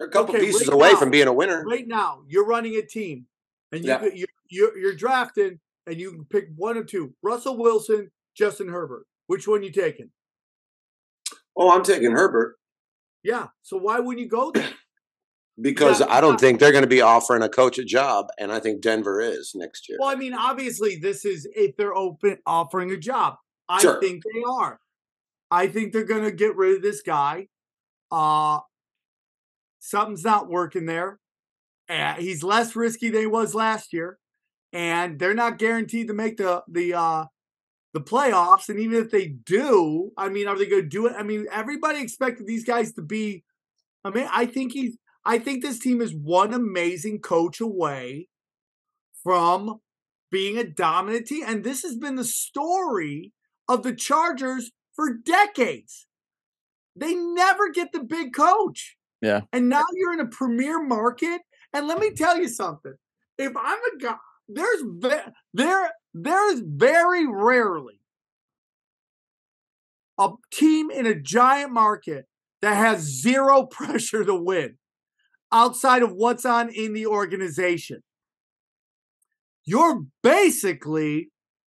They're a couple Okay, pieces right away now- from being a winner. Right now, you're running a team, and you, Yeah. you you're, you're drafting, and you can pick one or two: Russell Wilson, Justin Herbert. Which one you taking? Oh, I'm taking Herbert Yeah. So why wouldn't you go there? because Yeah, I don't yeah. think they're going to be offering a coach a job, and I think Denver is next year. Well, I mean, obviously, this is if they're open offering a job. I Sure. think they are. I think they're going to get rid of this guy. Uh something's not working there. Uh, he's less risky than he was last year, and they're not guaranteed to make the the uh, the playoffs. And even if they do, I mean, are they going to do it? I mean, everybody expected these guys to be. I mean, I think he's. I think this team is one amazing coach away from being a dominant team, and this has been the story of the Chargers for decades. They never get the big coach. Yeah. And now you're in a premier market. And let me tell you something. If I'm a guy, there's ve- there there's very rarely a team in a giant market that has zero pressure to win outside of what's on in the organization. You're basically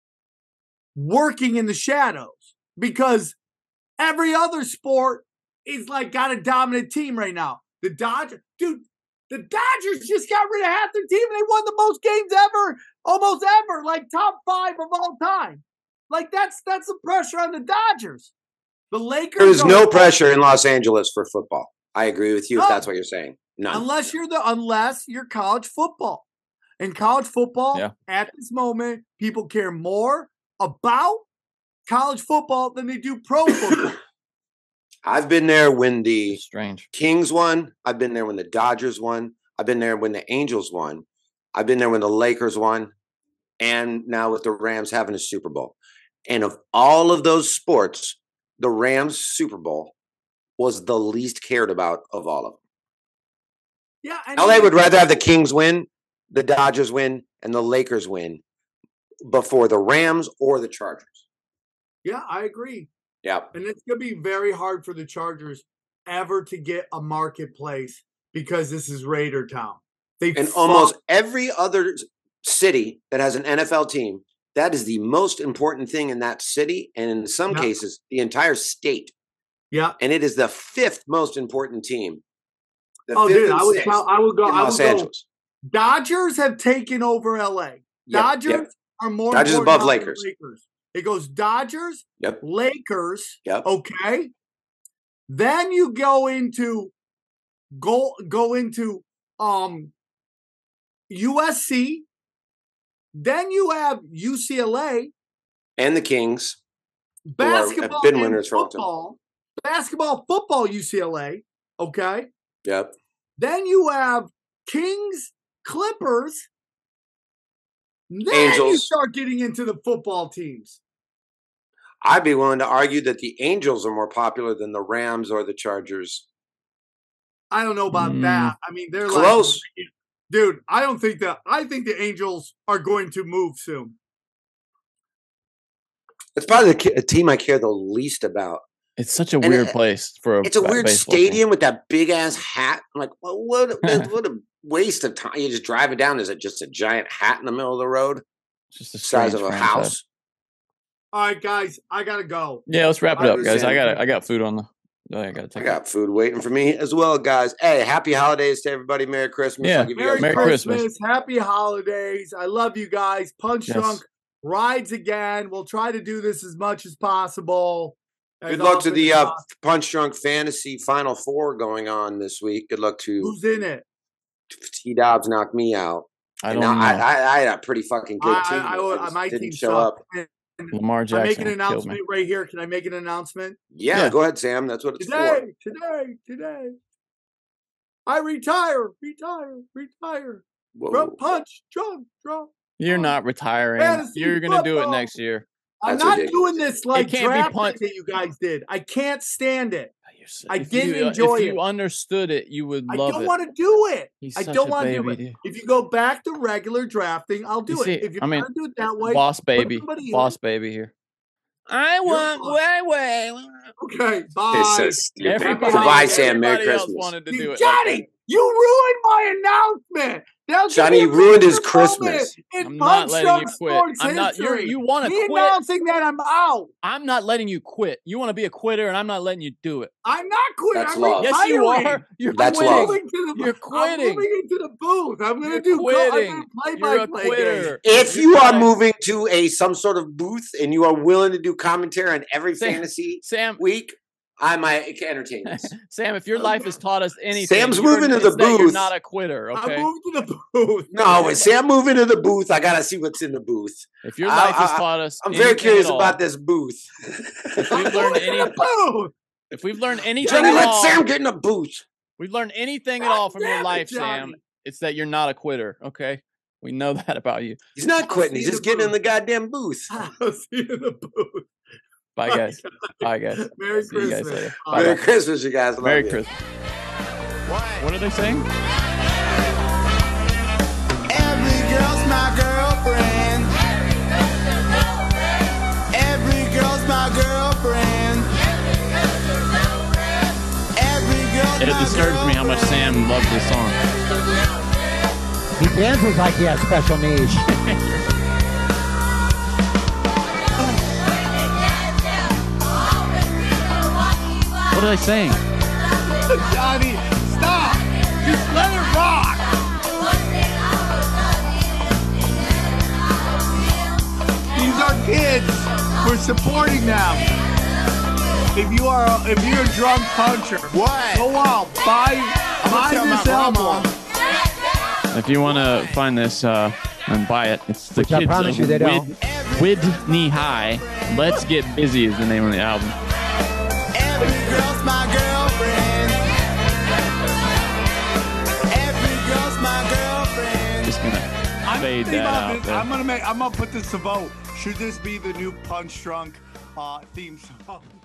working in the shadows because every other sport is like got a dominant team right now. The Dodgers, dude, the Dodgers just got rid of half their team and they won the most games ever, almost ever, like top five of all time. Like that's that's the pressure on the Dodgers. The Lakers. There's are- no pressure in Los Angeles for football. I agree with you if No. that's what you're saying. None. Unless you're the unless you're college football. In college football, Yeah. at this moment, people care more about college football than they do pro football. I've been there when the Strange. Kings won. I've been there when the Dodgers won. I've been there when the Angels won. I've been there when the Lakers won. And now with the Rams having a Super Bowl. And of all of those sports, the Rams Super Bowl was the least cared about of all of them. Yeah, and L A would rather have the Kings win, the Dodgers win, and the Lakers win before the Rams or the Chargers. Yeah, I agree. Yeah. And it's going to be very hard for the Chargers ever to get a marketplace because this is Raider town. They And fuck- almost every other city that has an N F L team, that is the most important thing in that city, and in some Yeah. cases, the entire state. Yeah. And it is the fifth most important team. The Oh, fifth dude, and I would sixth tell, I would go. in I Los would go. Angeles. Dodgers have taken over L A. Yep, Dodgers yep. are more Dodgers important above now than Lakers. Lakers. It goes Dodgers, Yep. Lakers. Yep. Okay. Then you go into go go into um U S C. Then you have U C L A. And the Kings. who are- Basketball have been and winners for a long time. football. Basketball, football, U C L A. Okay. Yep. Then you have Kings, Clippers. Then you Angels. start getting into the football teams. I'd be willing to argue that the Angels are more popular than the Rams or the Chargers. I don't know about Mm. that. I mean, they're Close. like, dude. I don't think that. I think the Angels are going to move soon. It's probably the ki- a team I care the least about. It's such a And weird it- place for a It's a ba- weird baseball team. stadium with that big ass hat. I'm like, well, what? A, what a waste of time! You just drive it down. Is it just a giant hat in the middle of the road, It's just a size strange of a franchise. house? All right, guys, I gotta go. Yeah, let's wrap it I up, guys. I understand. got I got food on the. I got to I take. got food waiting for me as well, guys. Hey, happy holidays to everybody. Merry Christmas. Yeah. I'll give you Merry, guys Merry a Christmas. Christmas. Happy holidays. I love you guys. Punch Yes. Drunk rides again. We'll try to do this as much as possible. as Good luck to often the as uh, possible. Punch Drunk Fantasy Final Four going on this week. Good luck to Who's in it? T. Dobbs. Knocked me out. I And don't now know. I, I, I had a pretty fucking good I, team. I, but I, just my didn't team show up. sucked. Lamar I Jackson make an killed me. announcement right here. Can I make an announcement? Yeah, Yeah. go ahead, Sam. That's what it's for. Today, today, today. I retire, retire, retire Whoa. from Punch Drunk Drunk. You're not retiring. Fantasy You're gonna do it football. next year. I'm That's not ridiculous. doing this like can't be draft punt- that you guys did. I can't stand it. I If didn't you, enjoy If it. you understood it, you would I love don't it. want to do it. He's I such don't a want to do baby, it. dude. If you go back to regular drafting, I'll do You it. see, If you're I mean, going to do it that way, Boss put baby, somebody in. boss baby here. I want my way. Okay, bye. It's so stupid. Everybody, Goodbye, Sam. Merry everybody else Christmas. wanted to Dude, do it. like Johnny, that. You ruined my announcement. Now give Johnny, me you a ruined his Christmas Christmas. moment in I'm not Punch letting Drunk you quit. Sports I'm not. You're, history. you want to Me quit? announcing that I'm out. I'm not letting you quit. You want to be a quitter, and I'm not letting you do it. I'm not quitting. That's I'm love. Yes, you retiring. are. You're That's quitting. love. Moving to the, You're quitting. I'm moving into the booth. I'm going to You're do. co- I'm quitting. going to play You're by a play quitter. game. If You're you are not- moving to a some sort of booth and you are willing to do commentary on every Sam- fantasy Sam, week, I might entertain this. Sam, if your life has taught us anything, Sam's you're- moving to it's the that You're booth. not a quitter. I'm Okay. moving to the booth. No, when Sam move into the booth, I gotta see what's in the booth. If your I- life has I- taught us, I'm very anything curious at all, about this booth. If we've learned any, Booth. if we've learned anything Johnny, at let all, Sam get in the booth. we've learned anything at God all from your damn it, life, Johnny. Sam. It's that you're not a quitter. Okay. We know that about you. He's not quitting. see He's you just in the getting in the goddamn booth. I'll see you in the booth. Bye, guys. Bye, guys. Merry See you guys Christmas. later. Bye. Bye-bye. Merry Christmas, you guys. Love Merry you. Christmas. What are they saying? Every girl's my girlfriend. Every girl's my girlfriend. Every girl's It my disturbs me how much Sam loves this song. He dances like he has special needs. What are they saying? Johnny, stop. Just let it rock. These are kids. We're supporting them. If you are, a, if you're a drunk puncher, What? go out, buy, buy tell this my album. grandma. If you want to find this uh, and buy it, it's the Which I kids promise of you they don't. Wid, Whitney High. Let's Get Busy is the name of the album. Every girl's my girlfriend. Every girl's my girlfriend. Just gonna I'm fade thinking that about out this. there. I'm gonna make. I'm gonna put this to vote. Should this be the new Punch Drunk uh, theme song?